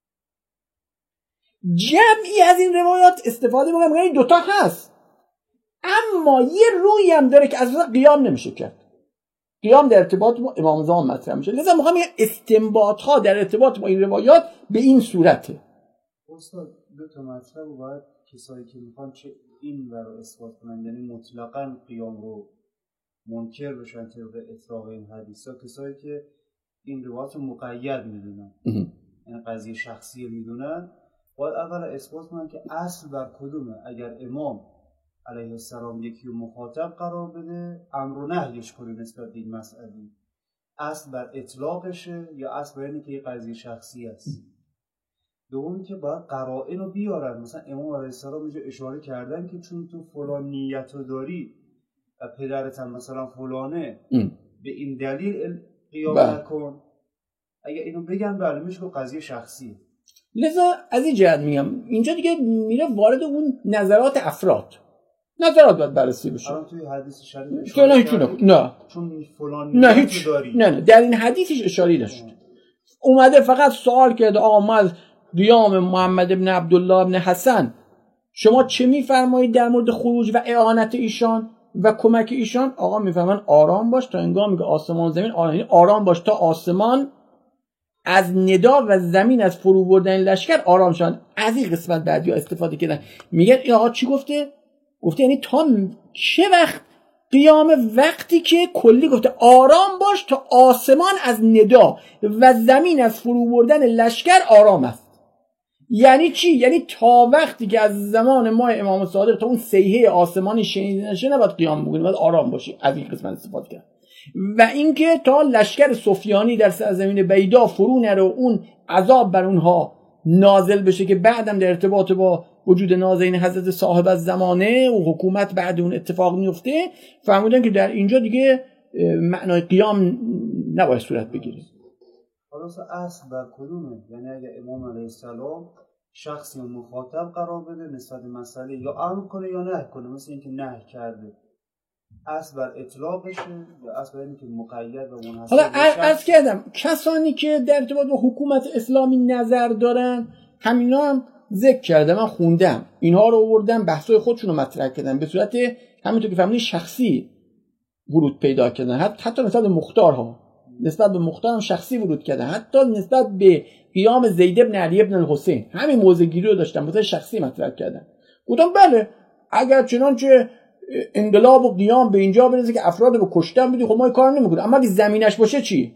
S1: جمعی از این روایات استفاده میکنن، میگن این 2 هست، اما یه روی هم داره که از قیام نمیشه کرد، قیام در ارتباط با امام زمان مطرح میشه. لذا میخوام یه استنباط ها در ارتباط با این روایات به این صورته.
S4: استاد 2 مطلب رو باید کسایی که میخوان چه این رو اثبات کنن، یعنی مطلقاً قیام رو منکر بشن طبق اطلاق این حدیثا، کسایی که این روایات رو مقید میدونن، یعنی قضیه شخصی میدونن، باید اول اثبات کنن که اصل بر کدومه. اگر امام علیه السلام یکی رو مخاطب قرار بده، امر و نهیش کنه نسبت به این مسئله، اصل بر اطلاقشه یا اصل بر اینه که یه قضیه شخصی است. دومی که باید قرائن رو بیارن، مثلا امام علیه السلام اینجا اشاره کردن که چون تو فلان نیت رو داری و پدرت هم مثلا فلانه به این دلیل قیام نکن. اگه اینو بگن بله میشه قضیه شخصی.
S1: لذا از این جهت میگم اینجا دیگه میره وارد اون نظرات افراد، نظرات باید بررسی بشه.
S4: الان توی حدیث شریف
S1: نه هیچ نه
S4: چون فلان
S1: نه هیچ نه در این حدیث هیچ اشاره نشد. اومده فقط سوال کرده آقا ما از قیام محمد ابن عبدالله ابن حسن شما چه میفرمایید در مورد خروج و اعانت ایشان و کمک ایشان؟ آقا میفرمان آرام باش تا هنگامی که آسمان زمین آرام باش تا آسمان از ندا و زمین از فرو بردن لشکر آرام شدن. از این قسمت بعدی ها استفاده کردن. میگن این آقا چی گفته؟ گفته یعنی تا چه وقت قیام؟ وقتی که کلی گفته آرام باش تا آسمان از ندا و زمین از فرو بردن لشکر آرام است. یعنی چی؟ یعنی تا وقتی که از زمان ما امام صادق تا اون صیحه آسمانی شنیده نشه نباید قیام بکنی، باید آرام باشی. از این قسمت استفاده کرد. و اینکه تا لشکر سفیانی در سرزمین بیدا فرو نره و اون عذاب بر اونها نازل بشه که بعدم در ارتباط با وجود نازنین حضرت صاحب الزمانه و حکومت بعد اون اتفاق میفته، فهمیدن که در اینجا دیگه معنای قیام نباید صورت بگیره.
S4: خلاص اصل بر کدومه؟ یعنی اگه امام علیه السلام شخصی مخاطب قرار بده نسبت مسئله یا امر کنه یا نهی کنه، مثل اینکه نهی کرده، اصل بر اطلاق بشه یا اصل بر اینکه مقید و منحصر
S1: حالا عرض کردم کسانی که در ارتباط با حکومت اسلامی نظر دارن همینا هم ذکر کردم، من خوندم اینها رو آوردم، بحثای خودشون رو مطرح کردن به صورت همونطور که فهمیدین شخصی ورود پیدا کردن، حتی نسبت به مختارها، نسبت به مختار هم شخصی ورود کردن، حتی نسبت به قیام زید بن علی بن الحسین همین موضع‌گیری رو داشتن، مثلا شخصی مطرح کردن. گفتم بله اگر چنانچه انقلاب و قیام به اینجا برسه که افراد رو کشتن بدی، خب ما کار نمی‌کنیم، اما اگه زمینش باشه چی؟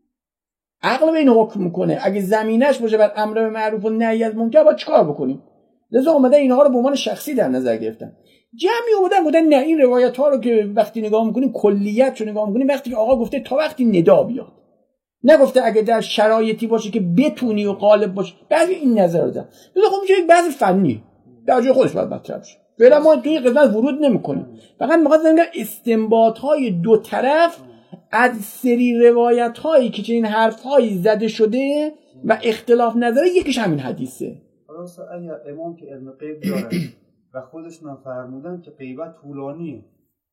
S1: عقل به این حکم میکنه. اگه زمینش باشه بر امر به معروف و نهی از منکر باید چیکار بکنیم؟ لذا اومدن اینها رو به عنوان شخصی در نظر گرفتن. جمعی اومدن گفتن نه این روایت ها رو که وقتی نگاه میکنیم کلیت رو نگاه میکنیم، وقتی که آقا گفته تا وقتی ندا بیاد، نگفته اگه در شرایطی باشه که بتونی و غالب باشه. بعضی این نظر دادن. لذا خب میشه یک بحث فنی در جای خودش باید مطرح بشه. فعلا ما توی قسمت ورود نمیکنیم، فقط می‌خواستم بگم استنباط‌های دو طرف از سری روایت‌هایی که چنین حرف‌هایی زده شده و اختلاف نظره، یکیش همین حدیثه.
S4: خلاص اگر امام که علم غیب دارن و خودشون هم فرمودن که غیبت طولانیه،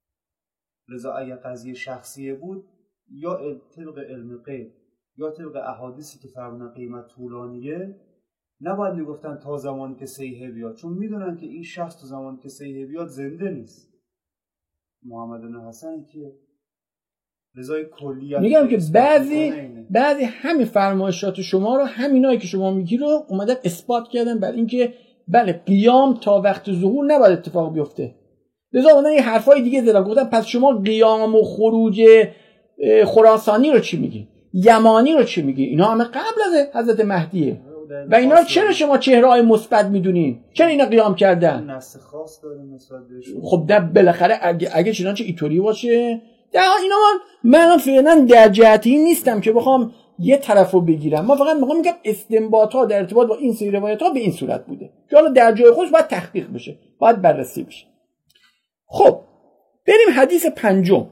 S4: لذا اگر قضیه شخصیه بود یا طبق علم غیب یا طبق احادیثی که فرمودن قیمت طولانیه، نباید میگفتن تا زمانی که صیحه بیاد، چون میدونن که این شخص تا زمانی که صیحه بیاد زنده نیست. محمد بن حسن کیه؟ رضای کلیت
S1: میگم که بعضی همین فرمایشات شما رو، همینایی که شما میگی رو اومدن اثبات کردن بر اینکه بله قیام تا وقت ظهور نباید اتفاق بیفته. لذا اومدن یه حرفای دیگه زدن، گفتن پس شما قیام و خروج خراسانی رو چی میگی؟ یمانی رو چی میگی؟ اینا همه قبل از حضرت مهدیه و اینا رو چرا شما چهره‌های مثبت میدونین؟ چرا اینا قیام کردن؟
S4: نص خاص داریم نسبت بهشون.
S1: خب ده بالاخره اگه چنانچه اینطوری باشه، اینا من فعلا در جهتی نیستم که بخوام یه طرفو بگیرم. ما فقط میخوام میگم استنباطات در ارتباط با این سری روایت‌ها به این صورت بوده که حالا در جای خودش باید تحقیق بشه، باید بررسی بشه. خب بریم حدیث پنجم.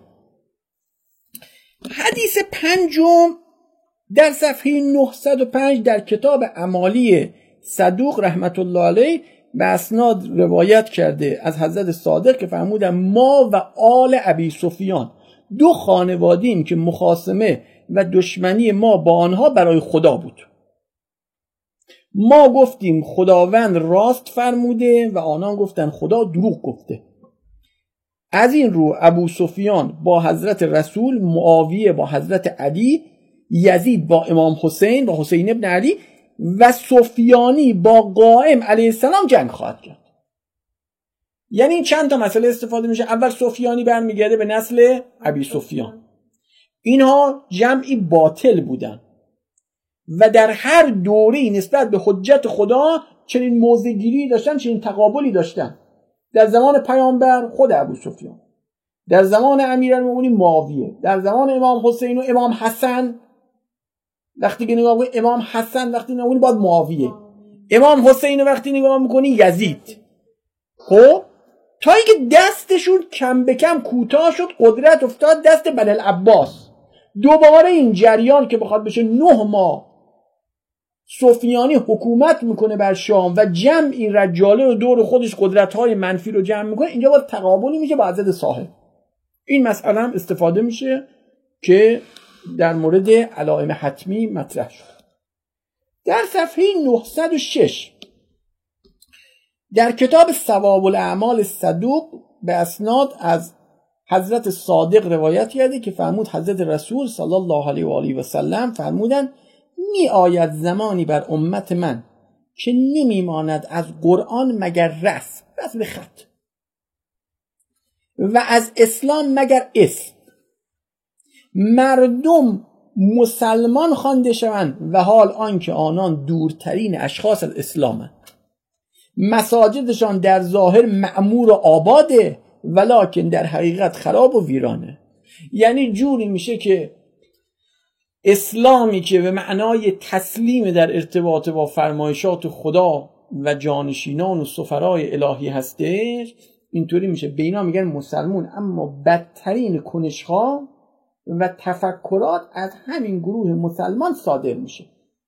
S1: حدیث پنجم در صفحه 905 در کتاب اعمالی صدوق رحمت الله علیه به اسناد روایت کرده از حضرت صادق که فرمودن ما و آل ابی سفیان دو خانوادیم که مخاصمه و دشمنی ما با آنها برای خدا بود. ما گفتیم خداوند راست فرموده و آنان گفتن خدا دروغ گفته. از این رو ابو سفیان با حضرت رسول، معاویه با حضرت علی، یزید با امام حسین با حسین ابن علی و سفیانی با قائم علیه السلام جنگ خواهد کرد. یعنی چند تا مسئله استفاده میشه. اول سفیانی برمیگرده به نسل ابی سفیان، اینها جمعی باطل بودن و در هر دوره‌ای نسبت به حجت خدا چنین موضع‌گیری داشتن، چنین تقابلی داشتن. در زمان پیامبر خود ابو سفیان، در زمان امیرالمومنین معاویه، در زمان امام حسین و امام حسن وقتی که نگاه می‌کنی امام حسن، وقتی نگاه می‌کنی باید معاویه، امام حسین وقتی نگاه می‌کنی یزید. خب تا اینکه دستشون کم به کم کوتاه شد، قدرت افتاد دست بنی العباس. دوباره این جریان که بخواد بشه 9 ماه سفیانی حکومت میکنه بر شام و جمعی رجاله رو دور خودش قدرت‌های منفی رو جمع میکنه، اینجا باید تقابلی میشه با حضرت صاحب. این مسئله هم استفاده میشه که در مورد علائم حتمی مطرح شد. در صفحه 906 در کتاب ثواب الاعمال صدوق به اسناد از حضرت صادق روایت کرده که فرمود حضرت رسول صلی الله علیه و آله و سلم فرمودند می آید زمانی بر امت من که نمی ماند از قرآن مگر رسم خط و از اسلام مگر اسم. مردم مسلمان خوانده شوند و حال آنکه آنان دورترین اشخاص از اسلامند. مساجدشان در ظاهر معمور و آباده ولکن در حقیقت خراب و ویرانه. یعنی جوری میشه که اسلامی که به معنای تسلیم در ارتباط با فرمایشات خدا و جانشینان و سفرای الهی هستش، اینطوری میشه به اینا میگن مسلمون، اما بدترین کنش‌ها و تفکرات از همین گروه مسلمان صادر میشه.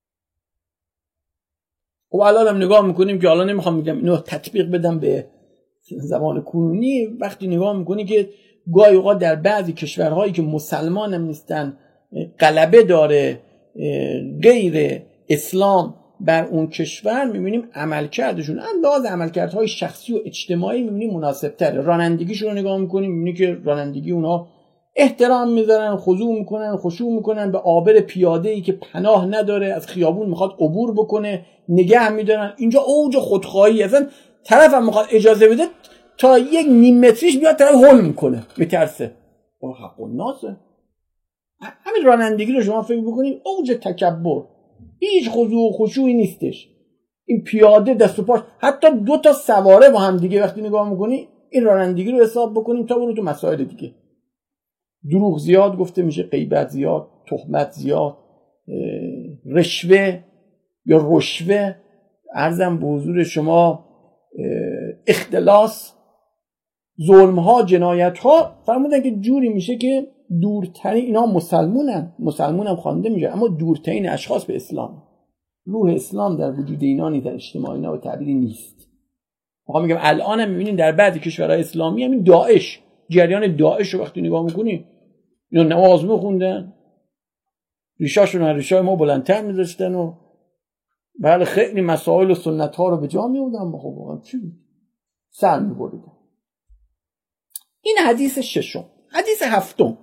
S1: و الان هم نگاه میکنیم که الان نمیخوام میگم اینو تطبیق بدم به زمان کنونی، وقتی نگاه میکنی که گاهی اوقات در بعضی کشورهایی که مسلمان هم نیستن غلبه داره غیر اسلام بر اون کشور، میبینیم عملکردشون انداز عملکردهای شخصی و اجتماعی میبینیم مناسب تره. رانندگیشون رو نگاه میکنیم میبینیم که رانندگی اونها احترام میذارن، خضوع میکنن، خشوع میکنن به عابر پیاده‌ای که پناه نداره از خیابون میخواد عبور بکنه نگه میدارن. اینجا اوج خودخواهی، اصلا طرف هم میخواد اجازه بده تا 1 نیم متریش بیاد طرف هول میکنه میترسه. حق الناسه. همین رانندگی رو شما فکر بکنید اوج تکبر، هیچ خضوع و خشوعی نیستش. این پیاده دست و پاش، حتی 2 تا سواره با هم دیگه وقتی نگاه میکنی این رانندگی رو حساب بکنیم تا برو تو مسائل دیگه. دروغ زیاد گفته میشه، غیبت زیاد، تهمت زیاد، رشوه یا رشوه، عرضم به حضور شما اختلاس، ظلم‌ها، جنایت‌ها، فرمودن که جوری میشه که دورترین اینا مسلمونم خوانده میشه اما دورترین اشخاص به اسلام. روح اسلام در وجود اینا نیست، در اجتماع اینا به تعبیری نیست. میخوام میگم الان هم میبینین در بعضی کشورهای اسلامی همین داعش، جریان داعش رو وقتی نگاه میکنی اینا نماز میخوندن، ریشاشون از ریشای ما بلندتر میذاشتن و بله خیلی مسائل و سنت ها رو به جا میوردن. خب واقعا چی بود؟ سر میبریدن. این حدیث ششم. حدیث هفتم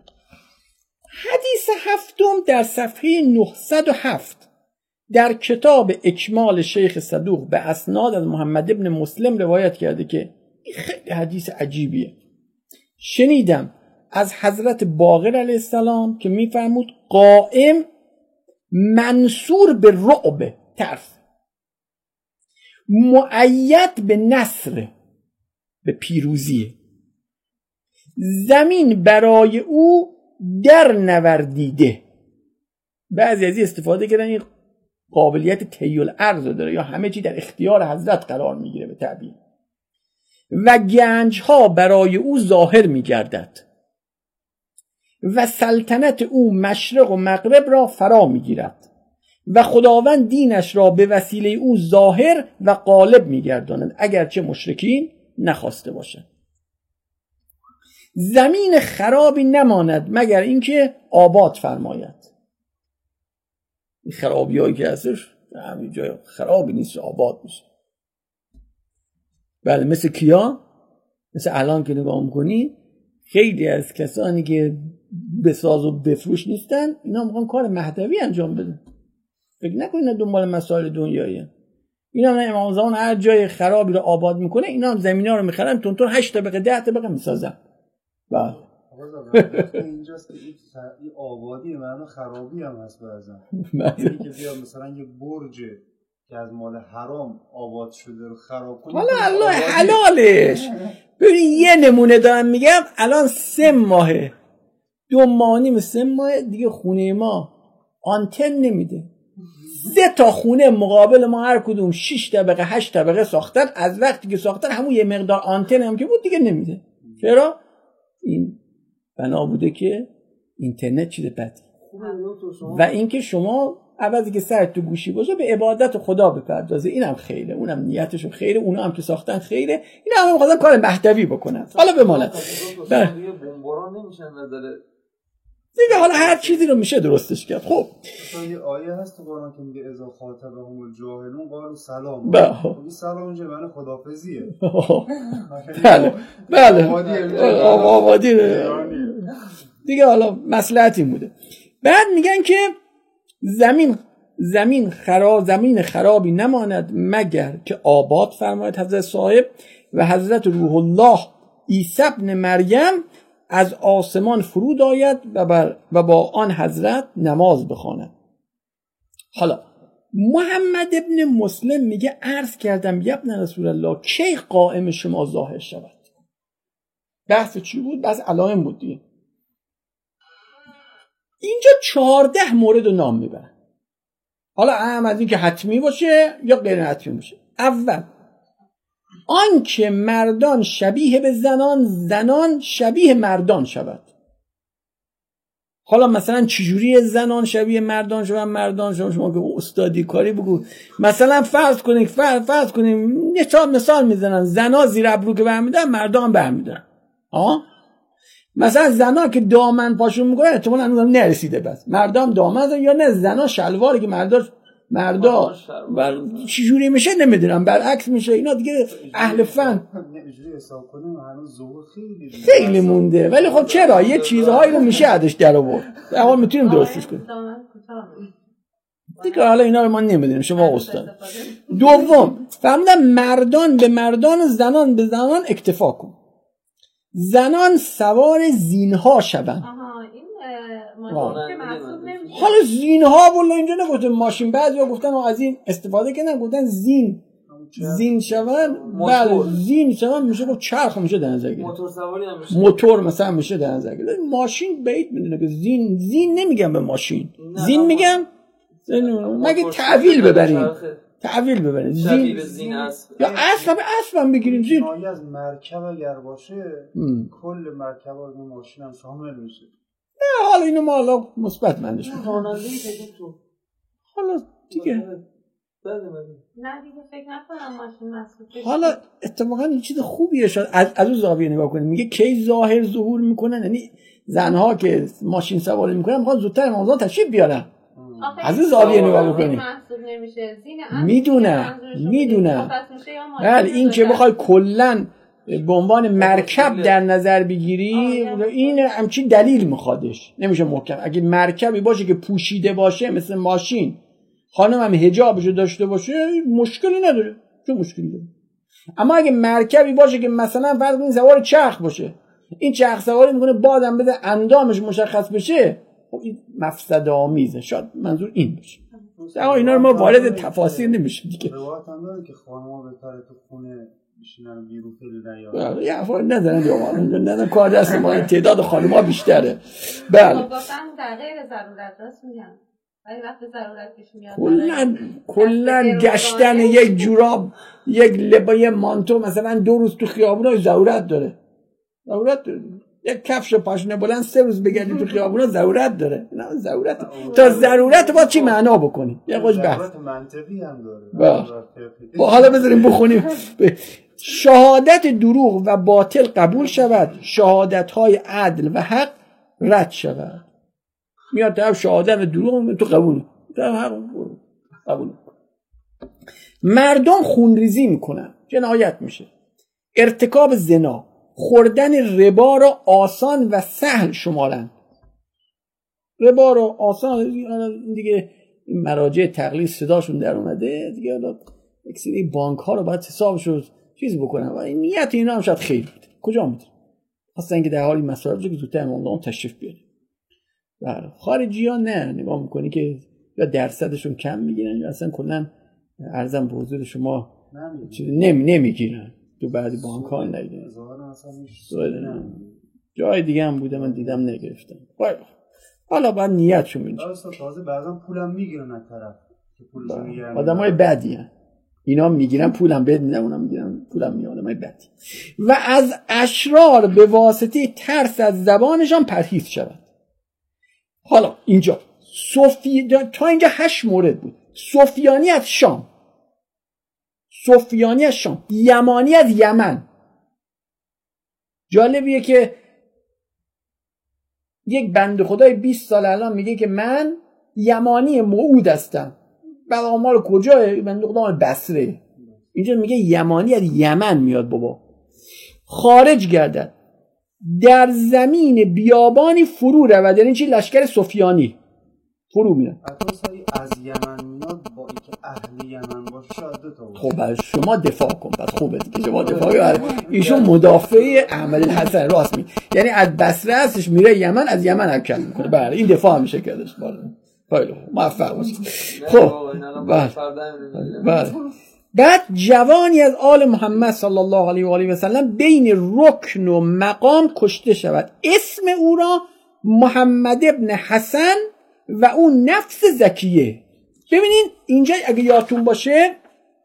S1: در صفحه 907 در کتاب اکمال شیخ صدوق به اسناد از محمد ابن مسلم روایت کرده که این خیلی حدیث عجیبیه. شنیدم از حضرت باقر علیه السلام که میفرمود قائم منصور به رعب، ترس، مؤید به نصر، به پیروزیه، زمین برای او در نوردیده. بعضی از این استفاده کردن این قابلیت طی الارض داره یا همه چی در اختیار حضرت قرار میگیره به تعبیر. و گنج ها برای او ظاهر میگردد و سلطنت او مشرق و مغرب را فرا میگیرد و خداوند دینش را به وسیله او ظاهر و غالب میگرداند اگرچه مشرکین نخواسته باشند. زمین خرابی نماند مگر اینکه آباد فرماید. این خرابی هایی که هستش همین جای خرابی نیست، آباد میشه. بله مثل کیا؟ مثل الان که نگاه میکنی خیلی از کسانی که بساز و بفروش نیستن اینا میخوان کار مهدوی انجام بدن. فکر نکنید دنبال مسائل دنیاییه. اینا هم امام زمان هر جای خرابی رو آباد میکنه، اینا هم زمینا رو میخرن تونتون 8 طبقه 10 طبقه میسازن. بله
S4: اینجاست که این آبادی معنا خرابی هم هست بعضا. یعنی که بیا مثلا یه برج که از مال حرام آباد شده رو خراب کنه،
S1: حالا الله حلالش. ببین یه نمونه دارم میگم، الان 3 ماهه 2 ماه و نیم 3 ماه دیگه خونه ما آنتن نمیده. 3 تا خونه مقابل ما هر کدوم 6 طبقه 8 طبقه ساختن. از وقتی که ساختن همون یه مقدار آنتن هم که بود دیگه نمیده. چرا؟ این بنا بوده که اینترنت چیز بدی و اینکه شما عوضی که سرت تو گوشی باشه به عبادت خدا بپردازه. اینم خیره، اونم نیتشون خیره، اونا هم که ساختن خیره، اینا هم می‌خوادن کار مهدوی بکنن. حالا بماند
S5: دیگه بمباران نمیشن نظر
S1: دیگه، حالا هر چیزی رو میشه درستش کرد. خب
S4: یه آیه هست تو قرآن که میگه اذا خاطبهم الجاهلون قالوا سلام. این سلام اینجا معنی خدافظیه.
S1: بله آبادی دیگه. حالا مصلحت این بوده. بعد میگن که زمین خرابی نماند مگر که آباد فرماید حضرت صاحب و حضرت روح الله عیسی ابن مریم از آسمان فرود آید و با آن حضرت نماز بخواند. حالا محمد ابن مسلم میگه عرض کردم یا ابن رسول الله کی قائم شما ظاهر شود. بحث چی بود؟ بحث علائم بود دیگه. اینجا 14 مورد رو نام میبرن. حالا اهم از این که حتمی باشه یا غیر حتمی باشه. اول آن که مردان شبیه به زنان، زنان شبیه مردان شود. حالا مثلا چجوری زنان شبیه مردان شود؟ مردان شما که استادی کاری بگو. مثلا فرض کنیم مثال میزنن زنا زیر ابرو که برمیدن مردان برمیدن. مثلا زنا که دامن پاشون میکنه احتمالاً هنوز نرسیده، بس مردم دامن یا نه زنا شلواری که مردا و چجوری میشه نمیدونم، برعکس میشه. اینا دیگه اهل فن خیلی مونده، ولی خب چرا یه چیزهایی رو میشه ازش در آورد، اما میتونیم درستش کنیم دیگه. حالا اینا رو ما نمیدونیم، شما استاد. دوم فهمیدم مردان به مردان، زنان به زنان اکتفا کن. زنان سوار زینها شوند. حالا زینها والله اینجا نگفتن ماشین، بعضیا گفتن از این استفاده کردن گفتن زین شوند. بله زین شوند میشه گفت چرخ میشه در نظر گرفت،
S5: موتور سواری هم میشه،
S1: موتور مثلا میشه در نظر گرفت. ماشین بعید میدونه که زین نمیگم به ماشین، زین میگم مگه تعویل ببریم زین اسب یا اسب بگیریم. زین
S4: از مرکب اگر باشه کل مرکب و ماشین هم شامل میشه.
S1: حالا اینو ما حالا مثبت مندش کنیم. حالا دیگه
S2: نه دیگه فکر نکنم ماشین مسئول.
S1: حالا اتفاقا این چیز خوبیه. شاید از اون زاویه نگاه کنیم. میگه کی ظهور میکنن، یعنی زنها که ماشین سواری میکنن میخوان زودتر رمضان تشریف بیارن. از این زاویه نگاه بکنیم. میدونم بله این که بخوای کلن به عنوان مرکب در نظر بگیری این همچین دلیل میخوادش، نمیشه محکم. اگه مرکبی باشه که پوشیده باشه مثل ماشین، خانم هم حجابشو داشته باشه مشکلی نداره، چه مشکلی داره. اما اگه مرکبی باشه که مثلا فرض کنید سوار چرخ باشه، این چرخ سواری میکنه بادم بده اندامش مشخص بشه، خب این مفسد آمیزه. شاید منظور این باشه. اینا رو ما وارد تفاصیل نمیشیم دیگه.
S4: روایت هم داره که خانم‌ها بهتره تو خونه میشینن بیرون خیلی نیاد.
S1: یه افراد ندارن یا نه کار دست ما، تعداد خانم‌ها بیشتره. بله
S2: گفتن در غیر ضرورت راست میگن، ولی وقتی ضرورت پیش میاد
S1: کلا گشتن یک جوراب یک لباس مانتو مثلا 2 روز تو خیابونا ضرورت داره. یک کفش پاشنه بلند 3 روز بگردی تو خیابونا ضرورت داره. نه ضرورت تا ضرورت با چی معنا بکنی؟ یه خوش بحث
S4: منطقی هم داره.
S1: با حالا بذاریم بخونیم. شهادت دروغ و باطل قبول شود، شهادت‌های عدل و حق رد شود. میاد طرف شهادت دروغ تو قبول مردم خونریزی میکنن، جنایت میشه. ارتکاب زنا، خوردن ربا را آسان و سهل شمارند. ربا را آسان دیگه مراجع تقلید صداشون در اومده دیگه. حالا یک سری بانک ها رو باید حسابشو چیز بکنن و این نیت اینا هم شاید خیلی بود. کجا میدونم اصلا که در حالی مسائل که زودتر امام تشریف بیاره. بله خارجی ها نه، نگاه میکنی که یا درصدشون کم میگیرن یا اصلا کلا ارزم به حضور شما نمیگیرن. تو بعضی بانک ها نگیرن. جای دیگه هم بوده من دیدم نگرفتن. حالا باید نیتشون میگیرن.
S4: تازه بعضا پولم میگیرن از طرف پولشون میگیرن.
S1: آدمای بدی هن. اینا میگیرن پولم بهت میدن، اونا میگیرن پولم میاد. آدمای بدی. و از اشرار به واسطه ترس از زبانشان پرهیز شود. حالا اینجا تا اینجا 8 مورد بود. سفیانی از شام، یمانی از یمن. جالبیه که یک بنده خدای 20 سال الان میگه که من یمانی موعود هستم. بعد آمال کجای بنده خدا؟ بصره. اینجا میگه یمانی از یمن میاد بابا. خارج گردد در زمین بیابانی فرو رود. یعنی چی؟ لشکر سفیانی فرو میاد.
S4: از یمن میاد با اینکه اهل یمن باشه شاید 2 تا.
S1: خب برای شما دفاع کن. بعد خوبه دیگه شما دفاع کن. ایشون مدافع احمد الحسن راست می. یعنی از بصره هستش میره یمن، از یمن حرکت میکنه. بله این دفاع میشه کردش. خیلی خوب موفق باشید. خب بله. بعد جوانی از آل محمد صلی الله علیه و آله و سلم بین رکن و مقام کشته شود. اسم او را محمد ابن حسن و اون نفس زکیه. ببینین اینجا اگه یادتون باشه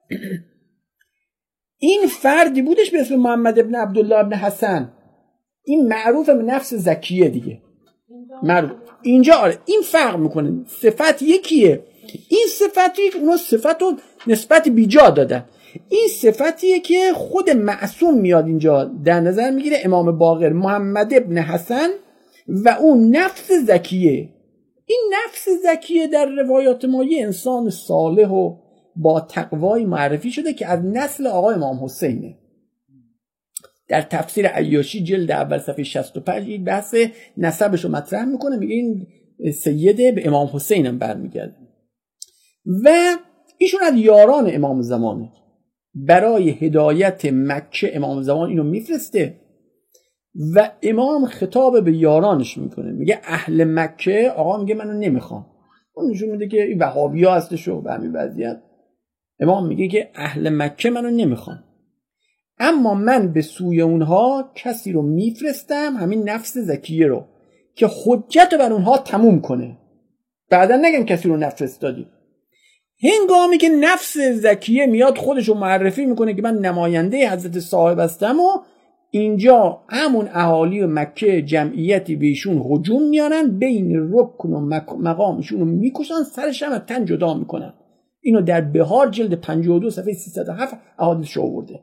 S1: این فردی بودش به اسم محمد ابن عبدالله ابن حسن. این معروف به نفس زکیه دیگه. معروف. اینجا آره این فرق میکنه. صفت یکیه. این صفتی اونا صفتو نسبت بیجا دادن. این صفتیه که خود معصوم میاد اینجا در نظر میگیره. امام باقر محمد ابن حسن و اون نفس زکیه. این نفس زکیه در روایات ما یه انسان صالح و با تقوای معرفی شده که از نسل آقای امام حسینه. در تفسیر عیاشی جلد اول صفحه 65 این بحث نسبش رو مطرح میکنه. میگه این سیده به امام حسین هم برمیگرده و ایشون از یاران امام زمانه. برای هدایت مکه امام زمان اینو میفرسته و امام خطاب به یارانش میکنه. میگه اهل مکه، آقا میگه منو نمیخوام. اون نشون میده که این وهابیا هستش و به همین وضعیت. امام میگه که اهل مکه منو نمیخوام، اما من به سوی اونها کسی رو میفرستم، همین نفس زکیه رو، که حجت بر اونها تموم کنه. بعدا نگن کسی رو نفرستادی. هنگامی که نفس زکیه میاد خودش رو معرفی میکنه که من نماینده حضرت صاحب هستم و اینجا همون اهالی مکه جمعیتی بهشون هجوم میارن، بین رکن و مقامشون رو میکشن، سرش هم از تن جدا میکنن. اینو در بهار جلد 52 صفحه 307 احادیث آورده.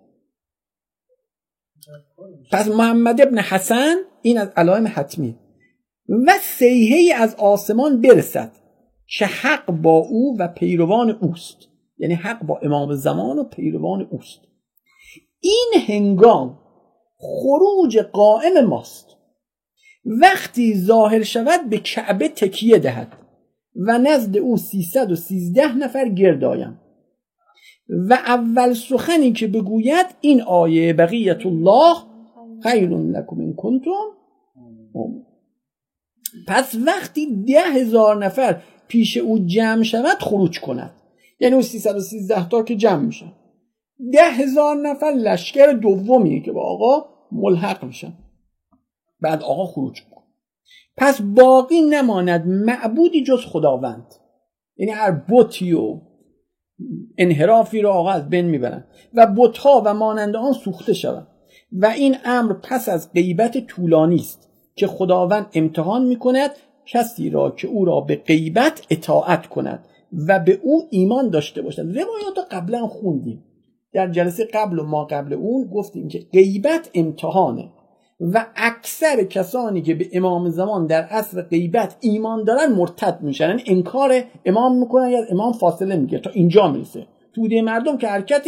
S1: پس محمد ابن حسن این از علائم حتمی. و صیحه‌ای از آسمان برسد که حق با او و پیروان اوست. یعنی حق با امام زمان و پیروان اوست. این هنگام خروج قائم ماست. وقتی ظاهر شود به کعبه تکیه دهد و نزد او 313 نفر گرد آیم و اول سخنی که بگوید این آیه بقیت الله خیر لکم ان کنتم مؤمنین. پس وقتی 10,000 نفر پیش او جمع شود خروج کند، یعنی اون 313 تا که جمع میشن، 10,000 نفر لشکر دومیه که با آقا ملحق میشن. بعد آقا خروج میکنه. پس باقی نماند معبودی جز خداوند. یعنی هر بتی و انحرافی رو آقا از بین میبرن و بت‌ها و مانند آن سوخته شوند. و این امر پس از غیبت طولانی است که خداوند امتحان میکند کسی را که او را به غیبت اطاعت کند و به او ایمان داشته باشد. روایات قبلا خوندیم در جلسه قبل و ما قبل اون گفتیم که غیبت امتحانه و اکثر کسانی که به امام زمان در عصر غیبت ایمان دارن مرتد میشن، یعنی انکار امام میکنن یا امام فاصله میگیره تا اینجا میرسه. توده مردم که حرکت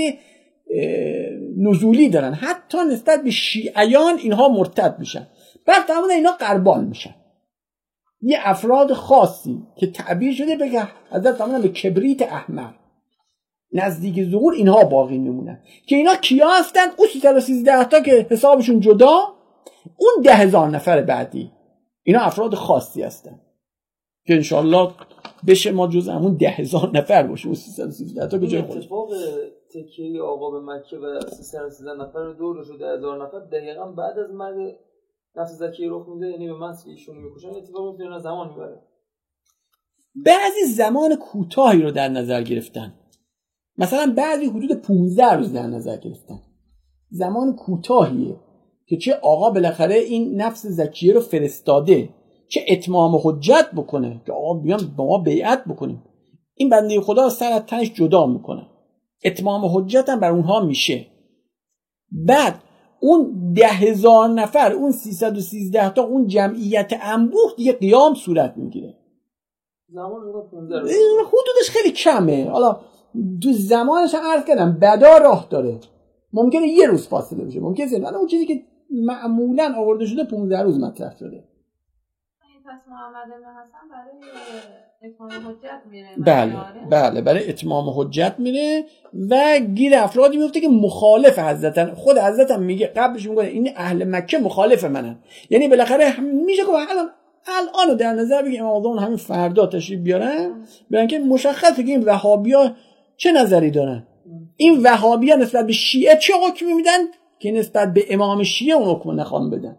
S1: نزولی دارن، حتی نسبت به شیعیان اینها مرتد میشن، بعد تمام اینا قربان میشن. یه افراد خاصی که تعبیر شده به حضرت تمام به کبریت احمر نزدیک ظهور اینها باقی میمونن که اینا کیا هستن؟ اون 313 تا که حسابشون جدا، اون 10,000 نفر بعدی اینا افراد خاصی هستن که انشالله بشه ما جز همون 10,000 نفر باشه. اون 313 تا که جای خودش.
S5: اتفاق تکیه آقا به مکه و 313 نفر رو دور شده 10,000 نفر دقیقاً بعد از مرگ نفس زکیه رخ میده، یعنی به مسیح ایشون میکشن. اتفاق میفته نه زمان میبره.
S1: بعضی زمان کوتاهی رو در نظر گرفتن، مثلا بعضی حدود 15 روز در نظر گرفتن، زمان کوتاهیه که چه آقا بالاخره این نفس زکیه رو فرستاده، چه اتمام حجت بکنه که آقا بیان با ما بیعت بکنیم، این بنده خدا سر از تنش جدا میکنه، اتمام حجت هم بر اونها میشه. بعد اون 10,000 نفر، اون 313 تا، اون جمعیت انبوه دیگه قیام صورت میگیره.
S5: زمان رو 15 روز
S1: حدودش خیلی کمه. حالا تو زمانش هم عرض کردم بدا راه داره، ممکنه یه روز فاصله بشه، ممکنه زیاد. اون چیزی که معمولا آورده شده 15 روز مطرح شده.
S2: پس محمد بن حسن برای اتمام حجت میره.
S1: بله برای اتمام حجت میره و گیر افرادی میفته که مخالف حضرتن. خود حضرت هم میگه قبلش میگه این اهل مکه مخالف منن، یعنی بالاخره میشه که الان در نظر بگیم امام زمان همین فردا تشریف بیارن برن که مشخصه که این وهابیا چه نظری دارن. این وهابیا نسبت به شیعه چه حکمی میدن که نسبت به امام شیعه اون حکم نخوان بدن.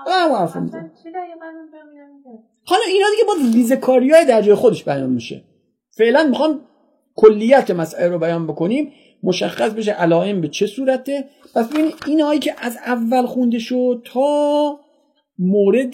S1: حالا اینا دیگه باز ریزکاریای در جای خودش بیان میشه. فعلا میخوام کلیت مسئله رو بیان بکنیم، مشخص بشه علائم به چه صورته. پس ببینید اینایی که از اول خونده شد تا مورد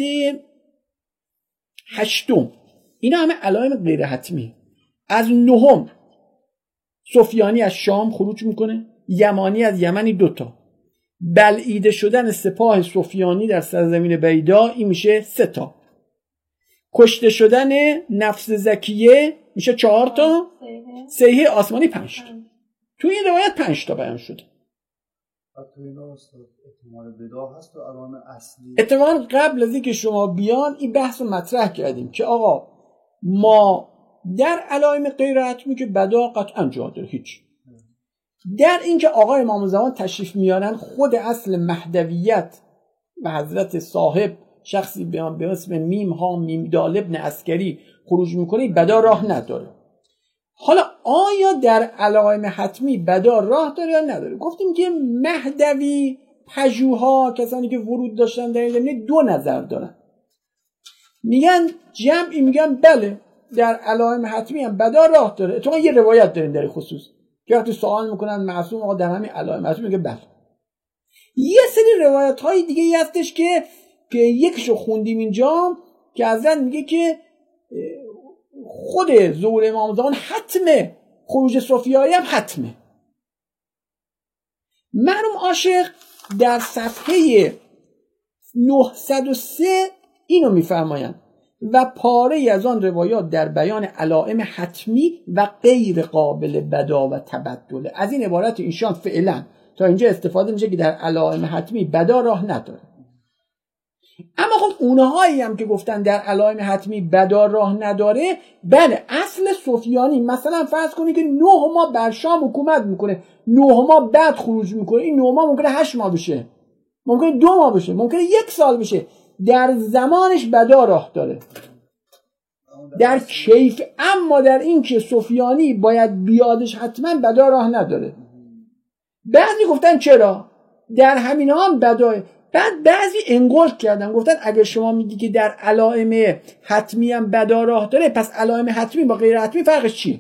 S1: 8 اینا همه علائم غیر حتمی. از 9 سفیانی از شام خروج میکنه، یمانی از یمنی 2 تا، بلعیده شدن سپاه سفیانی در سرزمین بیدا این میشه 3 تا، کشته شدن نفس زکیه میشه 4 تا، سیحه آسمانی 5 تا. تو این روایت 5 تا بیان شده.
S4: تو اینا احتمال بدا هست و علائم اصلی.
S1: اتفاقا قبل از اینکه شما بیان این بحث رو مطرح کردیم که آقا ما در علائم غیر حتمی که بدا قطعا جا داره، هیچ. در اینکه آقای امام زمان تشریف میارن، خود اصل مهدویت و حضرت صاحب شخصی به اسم میم ها میم دال ابن عسکری خروج میکنه، بدا راه نداره. حالا آیا در علائم حتمی بدا راه داره یا نداره؟ گفتیم که مهدوی، پژوها، کسانی که ورود داشتن در این زمینه 2 نظر دارن. میگن جمعی میگن بله در علائم حتمی هم بدا راه داره. اتفاقا یه روایت داریم در این خصوص که وقتی سوال میکنن معصوم آقا در همین علائم حتمی میگه بله. یه سری روایت های دیگه ای هستش که یکیشو خوندیم اینجا که حضرت میگه که خود ظهور امام زمان حتمه، خروج صفیایی هم حتمه. مرحوم عاشق در صفحه 903 اینو میفرمایند و پاره از آن روایات در بیان علائم حتمی و غیر قابل بدا و تبدل. از این عبارت ایشان فعلا تا اینجا استفاده میشه که در علائم حتمی بدا راه نداره. اما خب اونهایی هم که گفتن در علائم حتمی بدا راه نداره، بله اصل سفیانی مثلا فرض کنید که 9 ماه بر شام حکومت میکنه، 9 ماه بعد خروج میکنه، این 9 ماه ممکنه 8 ماه بشه، ممکنه 2 ماه بشه، ممکنه 1 سال بشه، در زمانش بدا راه داره در کیف. اما در این که سفیانی باید بیادش حتما بدا راه نداره. بعضی گفتن چرا در همین هم بداه. بعد بعضی انگشت کردن گفتن اگر شما میگی که در علائم حتمی هم بدا راه داره، پس علائم حتمی با غیر حتمی فرقش چیه؟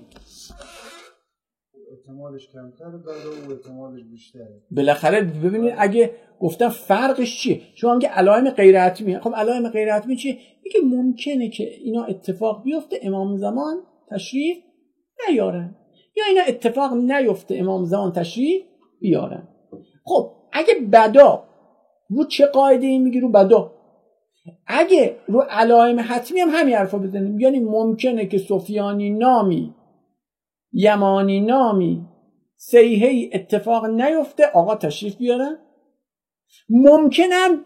S4: احتمالش کمتره بدا و احتمالش بیشتره.
S1: بالاخره ببینید اگه گفتن فرقش چیه، شما میگه علائم غیر حتمی، خب علائم غیر حتمی چیه؟ میگه ممکنه که اینا اتفاق بیفته امام زمان تشریف نیارن، یا اینا اتفاق نیفته امام زمان تشریف بیارن. خب اگه بدا رو چه قاعده ای میگی؟ رو بدا. اگه رو علائم حتمی هم همین حرفا بزنیم، یعنی ممکنه که سفیانی نامی، یمانی نامی، سیحه‌ای اتفاق نیفته آقا تشریف بیارن، ممکنه هم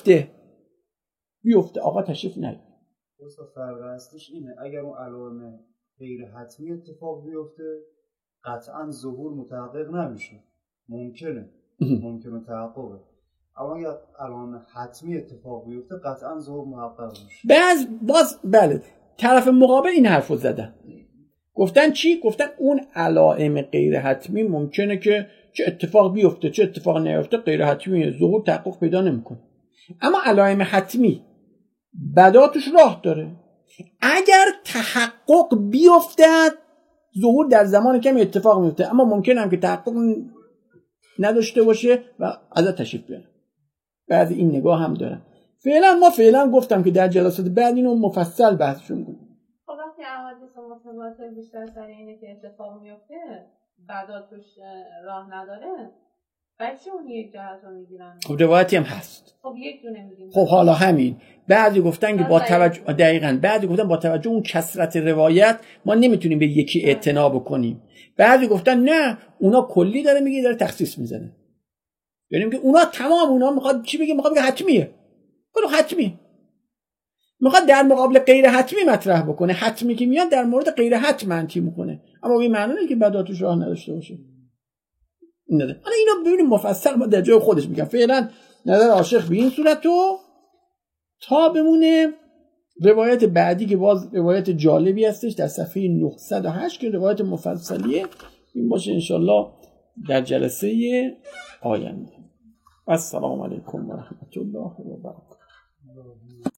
S1: بیفته آقا تشریف نیاره.
S4: اصلا فرق اصلیش اینه اگر اون علائم غیر حتمی اتفاق بیفته قطعا ظهور متحقق نمیشه، ممکنه تحققه. اما اگر علائم حتمی اتفاق بیفته قطعا ظهور محقق میشه.
S1: باز بله طرف مقابل این حرفو زدن، گفتن چی؟ گفتن اون علائم غیر حتمی ممکنه که چه اتفاق بیفته چه اتفاق نیفته، غیر حتمی ظهور تحقق پیدا نمیکنه. اما علائم حتمی بدا توش راه داره. اگر تحقق بیفتد ظهور در زمان کمی اتفاق میفته، اما ممکنه هم که تحقق نداشته باشه و ازت تشریف بیاره. بعضی این نگاه هم دارن. فعلا گفتم که در جلسات بعد اینو مفصل بحثشون کنیم.
S2: خب وقتی احادیث متواتر بیشتر سر اینه که اتفاق میفته بعدا توش راه نداره، بچه اون یک جهت رو میگیرن.
S1: خب روایتی هم هست.
S2: خب یک دونه میگیم.
S1: خب حالا همین بعضی گفتن که با توجه دقیقاً بعضی گفتن با توجه اون کثرت روایت ما نمیتونیم به یکی اعتنا بکنیم. بعضی گفتن نه اونا کلی داره میگه، داره تخصیص میزنه. یعنی که اونا تمام اونا میخواد چی بگه؟ میخواد بگه حتمیه. کلو حتمی. میخواد در مقابل غیر حتمی مطرح بکنه. حتمی که میاد در مورد غیر حتم منفی میکنه. اما به معنی نه که بعدا توش راه نداشته باشه. این نده. حالا اینا ببینیم مفصل ما در جای خودش میگم. فعلا نظر عاشق به این صورتو تا بمونه روایت بعدی که باز روایت جالبی هستش در صفحه 908 که روایت مفصلیه. این باشه انشالله در جلسه آینده. السلام علیکم و رحمت الله و برکاته.